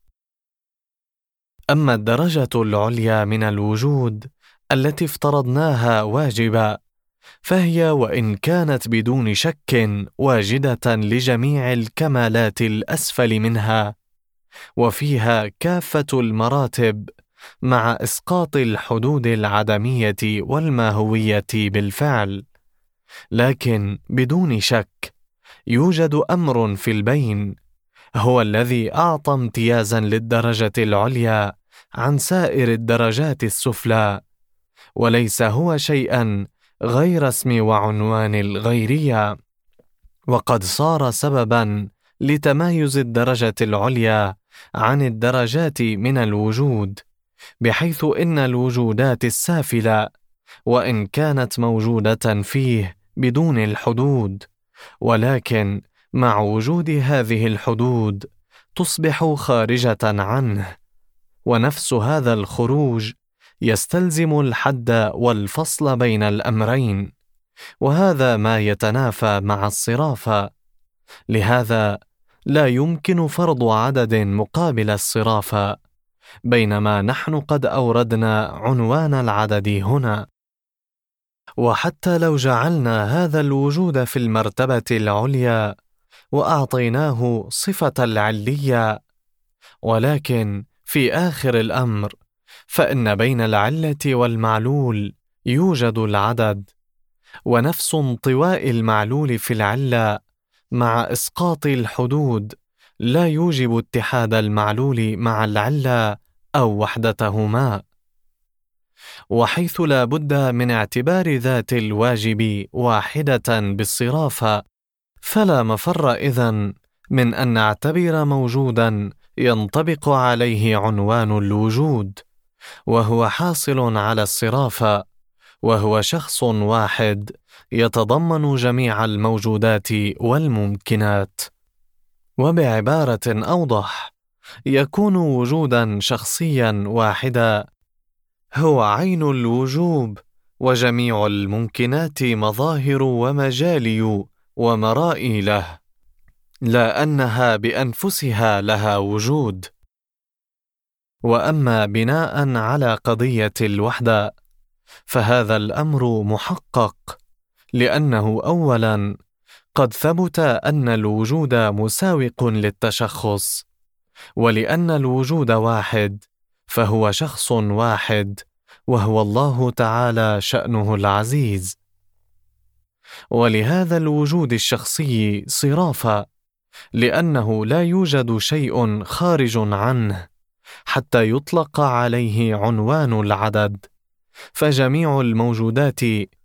أما الدرجة العليا من الوجود التي افترضناها واجبة، فهي وإن كانت بدون شك واجدة لجميع الكمالات الأسفل منها، وفيها كافة المراتب مع إسقاط الحدود العدمية والماهوية بالفعل. لكن بدون شك يوجد أمر في البين هو الذي أعطى امتيازا للدرجة العليا عن سائر الدرجات السفلى، وليس هو شيئا غير اسم وعنوان الغيرية، وقد صار سببا لتمايز الدرجة العليا عن الدرجات من الوجود، بحيث إن الوجودات السافلة وإن كانت موجودة فيه بدون الحدود، ولكن مع وجود هذه الحدود تصبح خارجة عنه، ونفس هذا الخروج يستلزم الحد والفصل بين الأمرين، وهذا ما يتنافى مع الصرافة. لهذا لا يمكن فرض عدد مقابل الصرافة، بينما نحن قد أوردنا عنوان العدد هنا. وحتى لو جعلنا هذا الوجود في المرتبة العليا وأعطيناه صفة العلية، ولكن في آخر الأمر فإن بين العلة والمعلول يوجد العدد، ونفس انطواء المعلول في العلة مع إسقاط الحدود لا يوجب اتحاد المعلول مع العلة أو وحدتهما. وحيث لا بد من اعتبار ذات الواجب واحدة بالصرافة، فلا مفر إذن من أن نعتبر موجودا ينطبق عليه عنوان الوجود، وهو حاصل على الصرافة، وهو شخص واحد يتضمن جميع الموجودات والممكنات. وبعبارة أوضح، يكون وجودا شخصيا واحدا هو عين الوجوب، وجميع الممكنات مظاهر ومجالي ومرائي له، لا أنها بأنفسها لها وجود. وأما بناء على قضية الوحدة، فهذا الأمر محقق، لأنه أولاً قد ثبت أن الوجود مساوق للتشخص، ولأن الوجود واحد فهو شخص واحد، وهو الله تعالى شأنه العزيز. ولهذا الوجود الشخصي صرافة، لأنه لا يوجد شيء خارج عنه حتى يطلق عليه عنوان العدد، فجميع الموجودات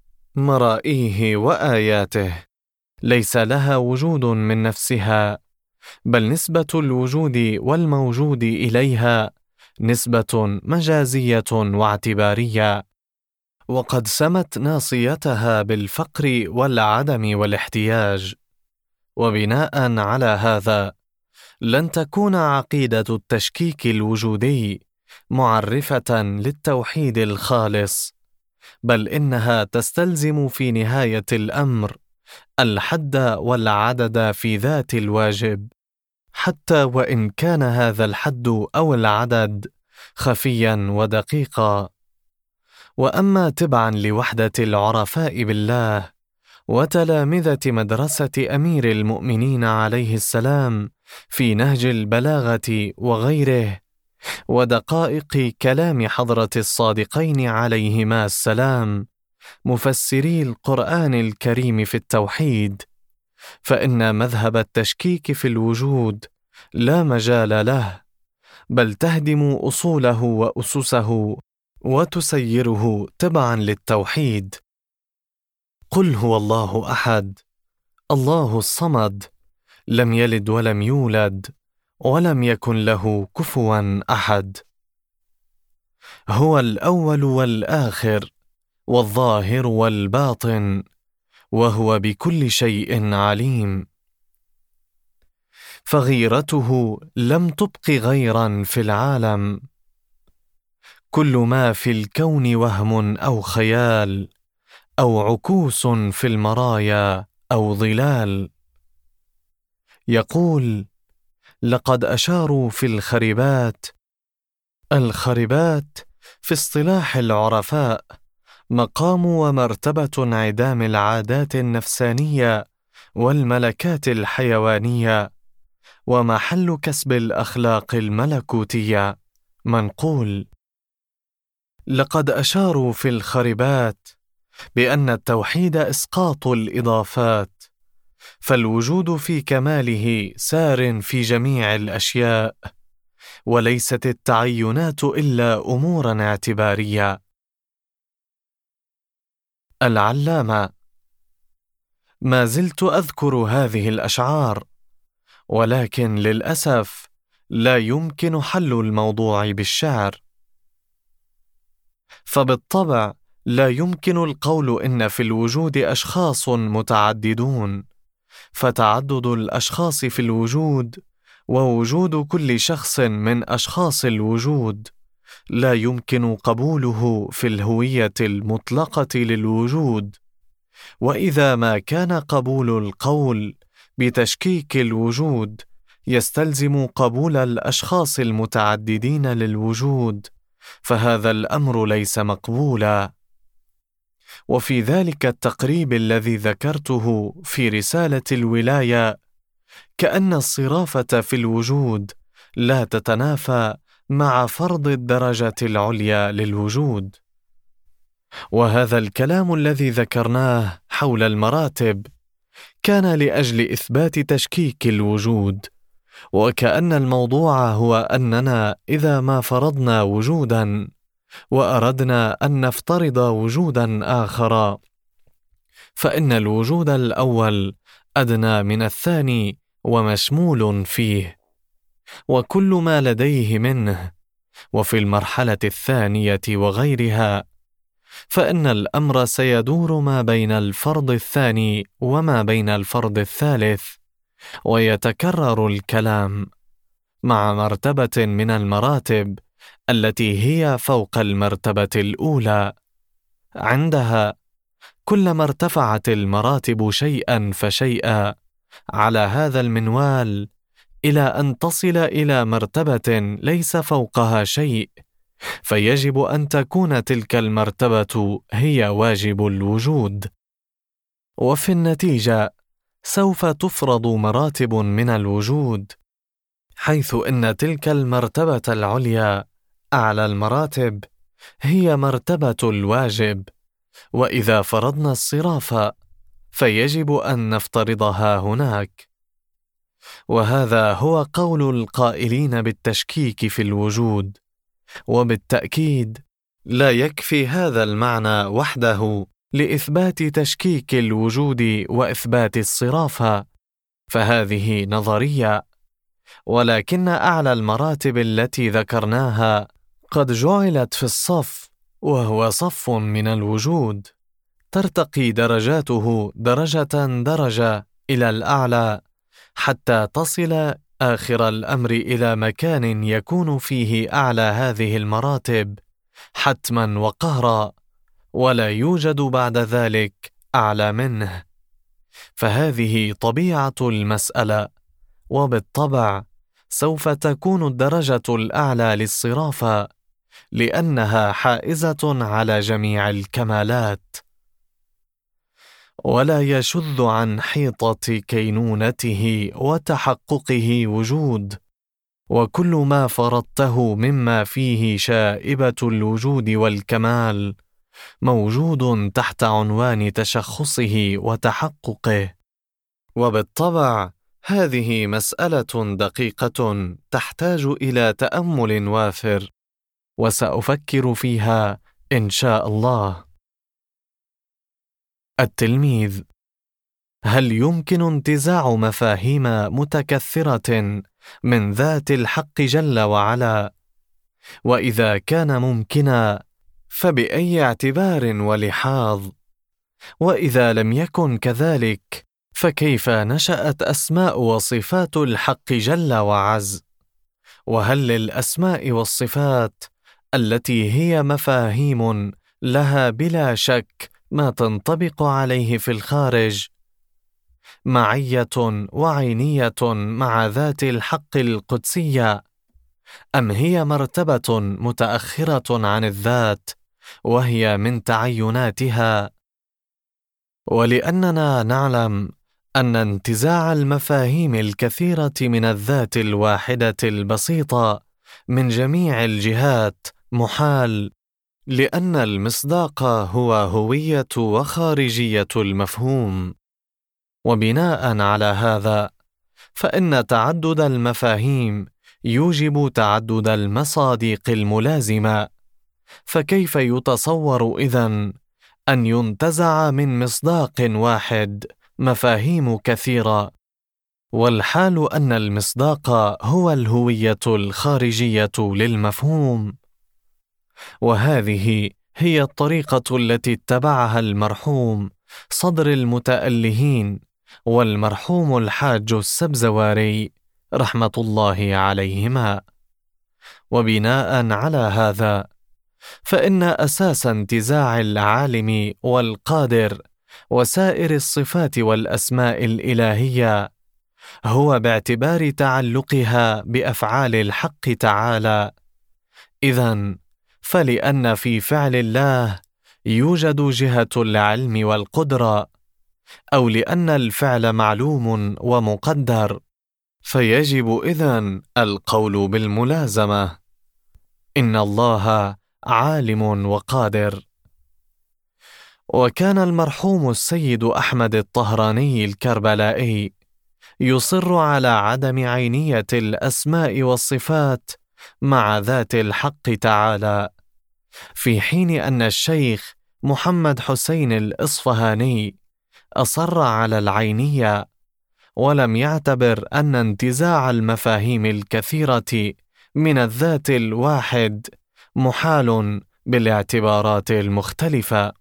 مرائيه وآياته ليس لها وجود من نفسها، بل نسبة الوجود والموجود إليها نسبة مجازية واعتبارية، وقد سمت ناصيتها بالفقر والعدم والاحتياج. وبناء على هذا لن تكون عقيدة التشكيك الوجودي معرفة للتوحيد الخالص، بل إنها تستلزم في نهاية الأمر الحد والعدد في ذات الواجب، حتى وإن كان هذا الحد أو العدد خفيا ودقيقا. وأما تبعا لوحدة العرفاء بالله وتلامذة مدرسة أمير المؤمنين عليه السلام في نهج البلاغة وغيره، ودقائق كلام حضرة الصادقين عليهما السلام مفسري القرآن الكريم في التوحيد، فإن مذهب التشكيك في الوجود لا مجال له، بل تهدم أصوله وأسسه وتسيره تبعا للتوحيد. قل هو الله أحد، الله الصمد، لم يلد ولم يولد، ولم يكن له كفوا أحد. هو الأول والآخر والظاهر والباطن، وهو بكل شيء عليم. فغيرته لم تبق غيرا في العالم، كل ما في الكون وهم أو خيال، أو عكوس في المرايا أو ظلال. يقول: لقد أشاروا في الخربات. الخربات في اصطلاح العرفاء مقام ومرتبة انعدام العادات النفسانية والملكات الحيوانية، ومحل كسب الأخلاق الملكوتية. منقول: لقد أشاروا في الخربات بأن التوحيد إسقاط الإضافات، فالوجود في كماله سار في جميع الأشياء، وليست التعينات إلا أمورا اعتبارية. العلامة: ما زلت أذكر هذه الأشعار، ولكن للأسف لا يمكن حل الموضوع بالشعر. فبالطبع لا يمكن القول إن في الوجود أشخاص متعددون، فتعدد الأشخاص في الوجود ووجود كل شخص من أشخاص الوجود لا يمكن قبوله في الهوية المطلقة للوجود. وإذا ما كان قبول القول بتشكيك الوجود يستلزم قبول الأشخاص المتعددين للوجود، فهذا الأمر ليس مقبولا. وفي ذلك التقريب الذي ذكرته في رسالة الولاية، كأن الصرافة في الوجود لا تتنافى مع فرض الدرجة العليا للوجود. وهذا الكلام الذي ذكرناه حول المراتب كان لأجل إثبات تشكيك الوجود، وكأن الموضوع هو أننا إذا ما فرضنا وجوداً وأردنا أن نفترض وجوداً آخر، فإن الوجود الأول أدنى من الثاني ومشمول فيه، وكل ما لديه منه. وفي المرحلة الثانية وغيرها فإن الأمر سيدور ما بين الفرض الثاني وما بين الفرض الثالث، ويتكرر الكلام مع مرتبة من المراتب التي هي فوق المرتبة الأولى. عندها كلما ارتفعت المراتب شيئا فشيئا على هذا المنوال إلى أن تصل إلى مرتبة ليس فوقها شيء، فيجب أن تكون تلك المرتبة هي واجب الوجود. وفي النتيجة سوف تفرض مراتب من الوجود، حيث إن تلك المرتبة العليا أعلى المراتب هي مرتبة الواجب. وإذا فرضنا الصرافة فيجب أن نفترضها هناك. وهذا هو قول القائلين بالتشكيك في الوجود. وبالتأكيد لا يكفي هذا المعنى وحده لإثبات تشكيك الوجود وإثبات الصرافة، فهذه نظرية. ولكن أعلى المراتب التي ذكرناها قد جعلت في الصف، وهو صف من الوجود، ترتقي درجاته درجة درجة إلى الأعلى، حتى تصل آخر الأمر إلى مكان يكون فيه أعلى هذه المراتب حتما وقهرا، ولا يوجد بعد ذلك أعلى منه. فهذه طبيعة المسألة، وبالطبع سوف تكون الدرجة الأعلى للصرافة لأنها حائزة على جميع الكمالات، ولا يشذ عن حيطة كينونته وتحققه وجود. وكل ما فرضته مما فيه شائبة الوجود والكمال موجود تحت عنوان تشخصه وتحققه. وبالطبع هذه مسألة دقيقة تحتاج إلى تأمل وافر، وسأفكر فيها إن شاء الله. التلميذ: هل يمكن انتزاع مفاهيم متكثرة من ذات الحق جل وعلا؟ وإذا كان ممكنا فبأي اعتبار ولحاظ؟ وإذا لم يكن كذلك فكيف نشأت أسماء وصفات الحق جل وعز؟ وهل للأسماء والصفات التي هي مفاهيم لها بلا شك ما تنطبق عليه في الخارج معية وعينية مع ذات الحق القدسية، أم هي مرتبة متأخرة عن الذات وهي من تعيناتها؟ ولأننا نعلم أن انتزاع المفاهيم الكثيرة من الذات الواحدة البسيطة من جميع الجهات محال، لأن المصداق هو هوية وخارجية المفهوم. وبناء على هذا فإن تعدد المفاهيم يوجب تعدد المصادق الملازمة، فكيف يتصور إذن أن ينتزع من مصداق واحد مفاهيم كثيرة؟ والحال أن المصداق هو الهوية الخارجية للمفهوم، وهذه هي الطريقة التي اتبعها المرحوم صدر المتألهين والمرحوم الحاج السبزواري رحمة الله عليهما. وبناء على هذا، فإن أساس انتزاع العالم والقادر وسائر الصفات والأسماء الإلهية هو باعتبار تعلقها بأفعال الحق تعالى. إذن فلأن في فعل الله يوجد جهة العلم والقدرة، أو لأن الفعل معلوم ومقدر، فيجب إذن القول بالملازمة: إن الله عالم وقادر. وكان المرحوم السيد أحمد الطهراني الكربلائي يصر على عدم عينية الأسماء والصفات مع ذات الحق تعالى، في حين أن الشيخ محمد حسين الإصفهاني أصر على العينية، ولم يعتبر أن انتزاع المفاهيم الكثيرة من الذات الواحد محال بالاعتبارات المختلفة.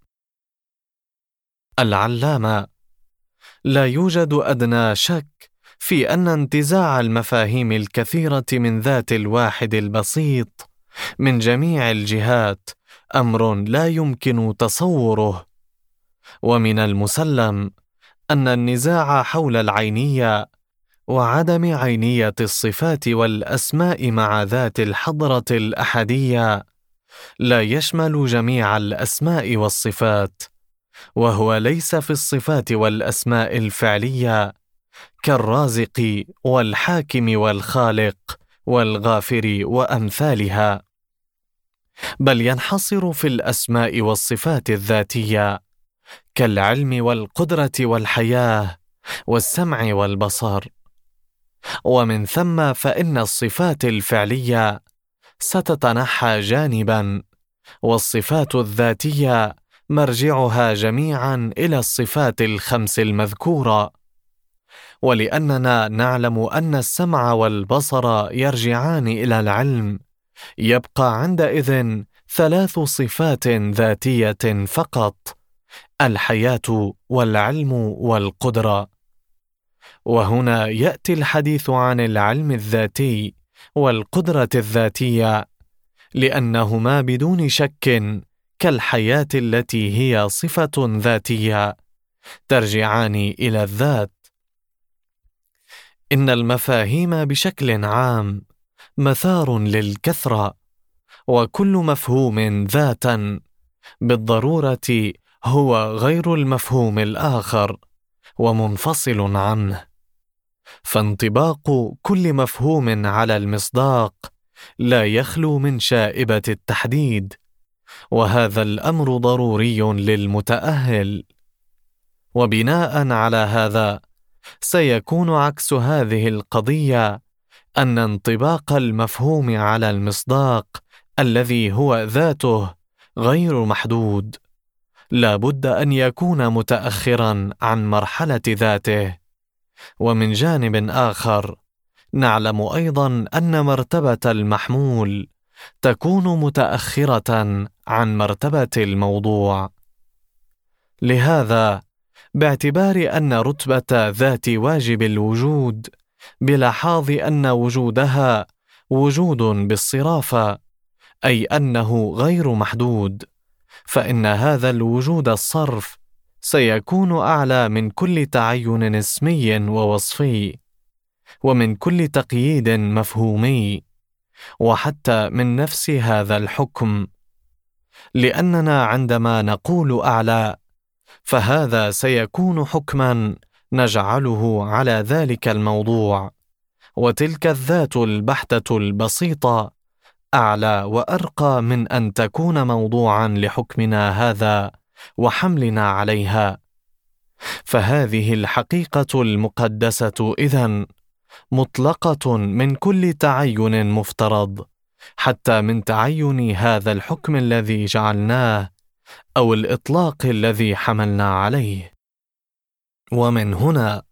العلامة: لا يوجد أدنى شك في أن انتزاع المفاهيم الكثيرة من ذات الواحد البسيط من جميع الجهات أمر لا يمكن تصوره، ومن المسلم أن النزاع حول العينية وعدم عينية الصفات والأسماء مع ذات الحضرة الأحدية لا يشمل جميع الأسماء والصفات، وهو ليس في الصفات والأسماء الفعلية كالرازق والحاكم والخالق والغافر وأمثالها، بل ينحصر في الأسماء والصفات الذاتية كالعلم والقدرة والحياة والسمع والبصر. ومن ثم فإن الصفات الفعلية ستتنحى جانبا، والصفات الذاتية مرجعها جميعا إلى الصفات الخمس المذكورة. ولأننا نعلم أن السمع والبصر يرجعان إلى العلم، يبقى عندئذ ثلاث صفات ذاتية فقط: الحياة والعلم والقدرة. وهنا يأتي الحديث عن العلم الذاتي والقدرة الذاتية، لأنهما بدون شك كالحياة التي هي صفة ذاتية ترجعان إلى الذات. إن المفاهيم بشكل عام مثار للكثرة، وكل مفهوم ذاتا بالضرورة هو غير المفهوم الآخر ومنفصل عنه، فانطباق كل مفهوم على المصداق لا يخلو من شائبة التحديد، وهذا الأمر ضروري للمتأهل. وبناء على هذا سيكون عكس هذه القضية أن انطباق المفهوم على المصداق الذي هو ذاته غير محدود، لا بد أن يكون متأخرا عن مرحلة ذاته. ومن جانب آخر نعلم أيضا أن مرتبة المحمول تكون متأخرة عن مرتبة الموضوع. لهذا باعتبار أن رتبة ذات واجب الوجود بلحاظ أن وجودها وجود بالصرافة، أي أنه غير محدود، فإن هذا الوجود الصرف سيكون أعلى من كل تعين اسمي ووصفي، ومن كل تقييد مفهومي، وحتى من نفس هذا الحكم، لأننا عندما نقول أعلى فهذا سيكون حكما نجعله على ذلك الموضوع، وتلك الذات البحتة البسيطة أعلى وأرقى من أن تكون موضوعا لحكمنا هذا وحملنا عليها. فهذه الحقيقة المقدسة إذن مطلقة من كل تعين مفترض، حتى من تعين هذا الحكم الذي جعلناه أو الإطلاق الذي حملنا عليه. ومن هنا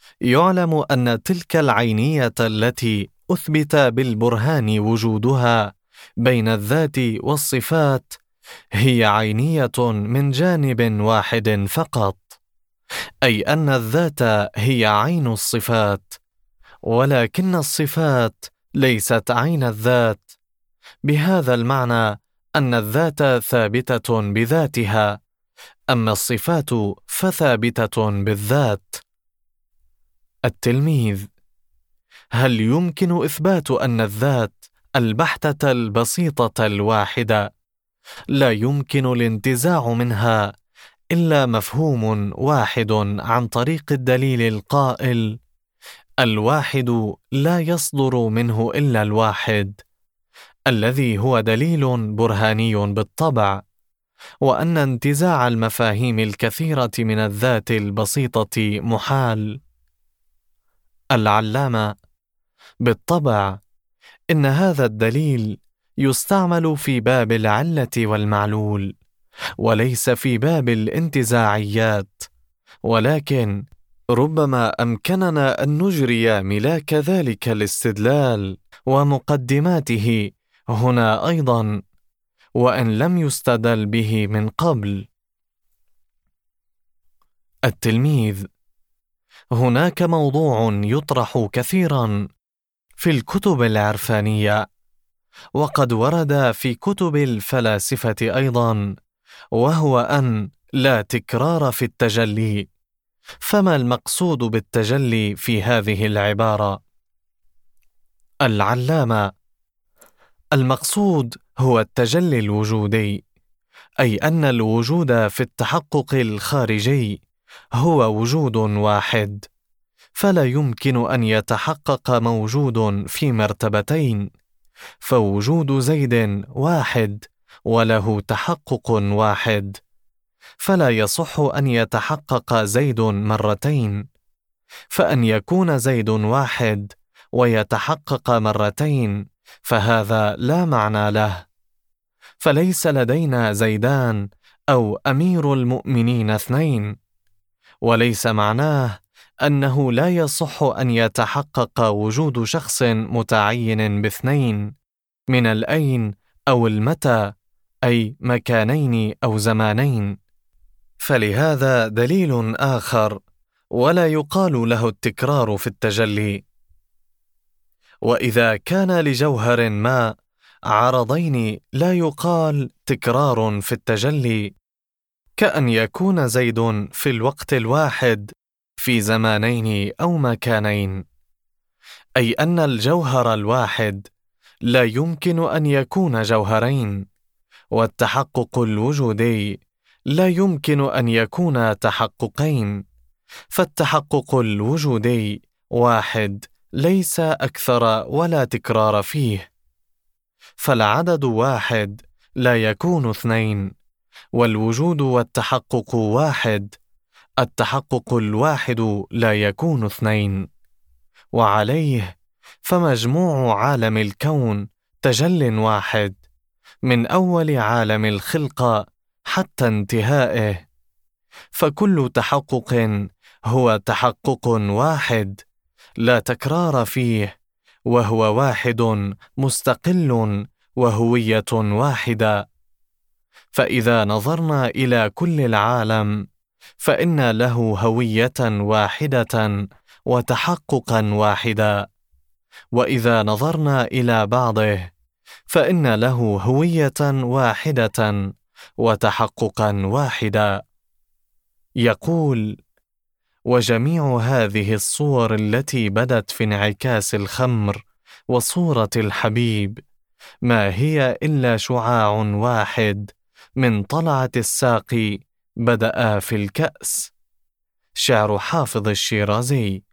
يعلم أن تلك العينية التي أثبت بالبرهان وجودها بين الذات والصفات هي عينية من جانب واحد فقط، أي أن الذات هي عين الصفات، ولكن الصفات ليست عين الذات، بهذا المعنى أن الذات ثابتة بذاتها، أما الصفات فثابتة بالذات. التلميذ: هل يمكن إثبات أن الذات البحتة البسيطة الواحدة لا يمكن الانتزاع منها إلا مفهوم واحد عن طريق الدليل القائل: الواحد لا يصدر منه إلا الواحد، الذي هو دليل برهاني بالطبع، وأن انتزاع المفاهيم الكثيرة من الذات البسيطة محال؟ العلامة: بالطبع إن هذا الدليل يستعمل في باب العلة والمعلول، وليس في باب الانتزاعيات، ولكن ربما أمكننا أن نجري ملاك ذلك الاستدلال ومقدماته هنا أيضا، وإن لم يستدل به من قبل. التلميذ: هناك موضوع يطرح كثيرا في الكتب العرفانية، وقد ورد في كتب الفلاسفة أيضا، وهو أن لا تكرار في التجلي. فما المقصود بالتجلي في هذه العبارة؟ العلامة: المقصود هو التجلي الوجودي، أي أن الوجود في التحقق الخارجي هو وجود واحد، فلا يمكن أن يتحقق موجود في مرتبتين، فوجود زيد واحد وله تحقق واحد، فلا يصح أن يتحقق زيد مرتين، فأن يكون زيد واحد ويتحقق مرتين فهذا لا معنى له، فليس لدينا زيدان أو أمير المؤمنين اثنين، وليس معناه أنه لا يصح أن يتحقق وجود شخص متعين باثنين من الأين أو المتى، أي مكانين أو زمانين، فلهذا دليل آخر ولا يقال له التكرار في التجلي. وإذا كان لجوهر ما عرضين لا يقال تكرار في التجلي، كأن يكون زيد في الوقت الواحد في زمانين أو مكانين، أي أن الجوهر الواحد لا يمكن أن يكون جوهرين، والتحقق الوجودي لا يمكن أن يكون تحققين، فالتحقق الوجودي واحد ليس أكثر ولا تكرار فيه، فالعدد واحد لا يكون اثنين، والوجود والتحقق واحد، التحقق الواحد لا يكون اثنين، وعليه فمجموع عالم الكون تجل واحد من أول عالم الخلقة حتى انتهائه، فكل تحقق هو تحقق واحد لا تكرار فيه، وهو واحد مستقل وهوية واحدة. فإذا نظرنا إلى كل العالم فإن له هوية واحدة وتحققا واحدا، وإذا نظرنا إلى بعضه فإن له هوية واحدة وتحققا واحدا. يقول: وجميع هذه الصور التي بدت في انعكاس الخمر وصورة الحبيب ما هي إلا شعاع واحد من طلعة الساق بدأ في الكأس. شعر حافظ الشيرازي.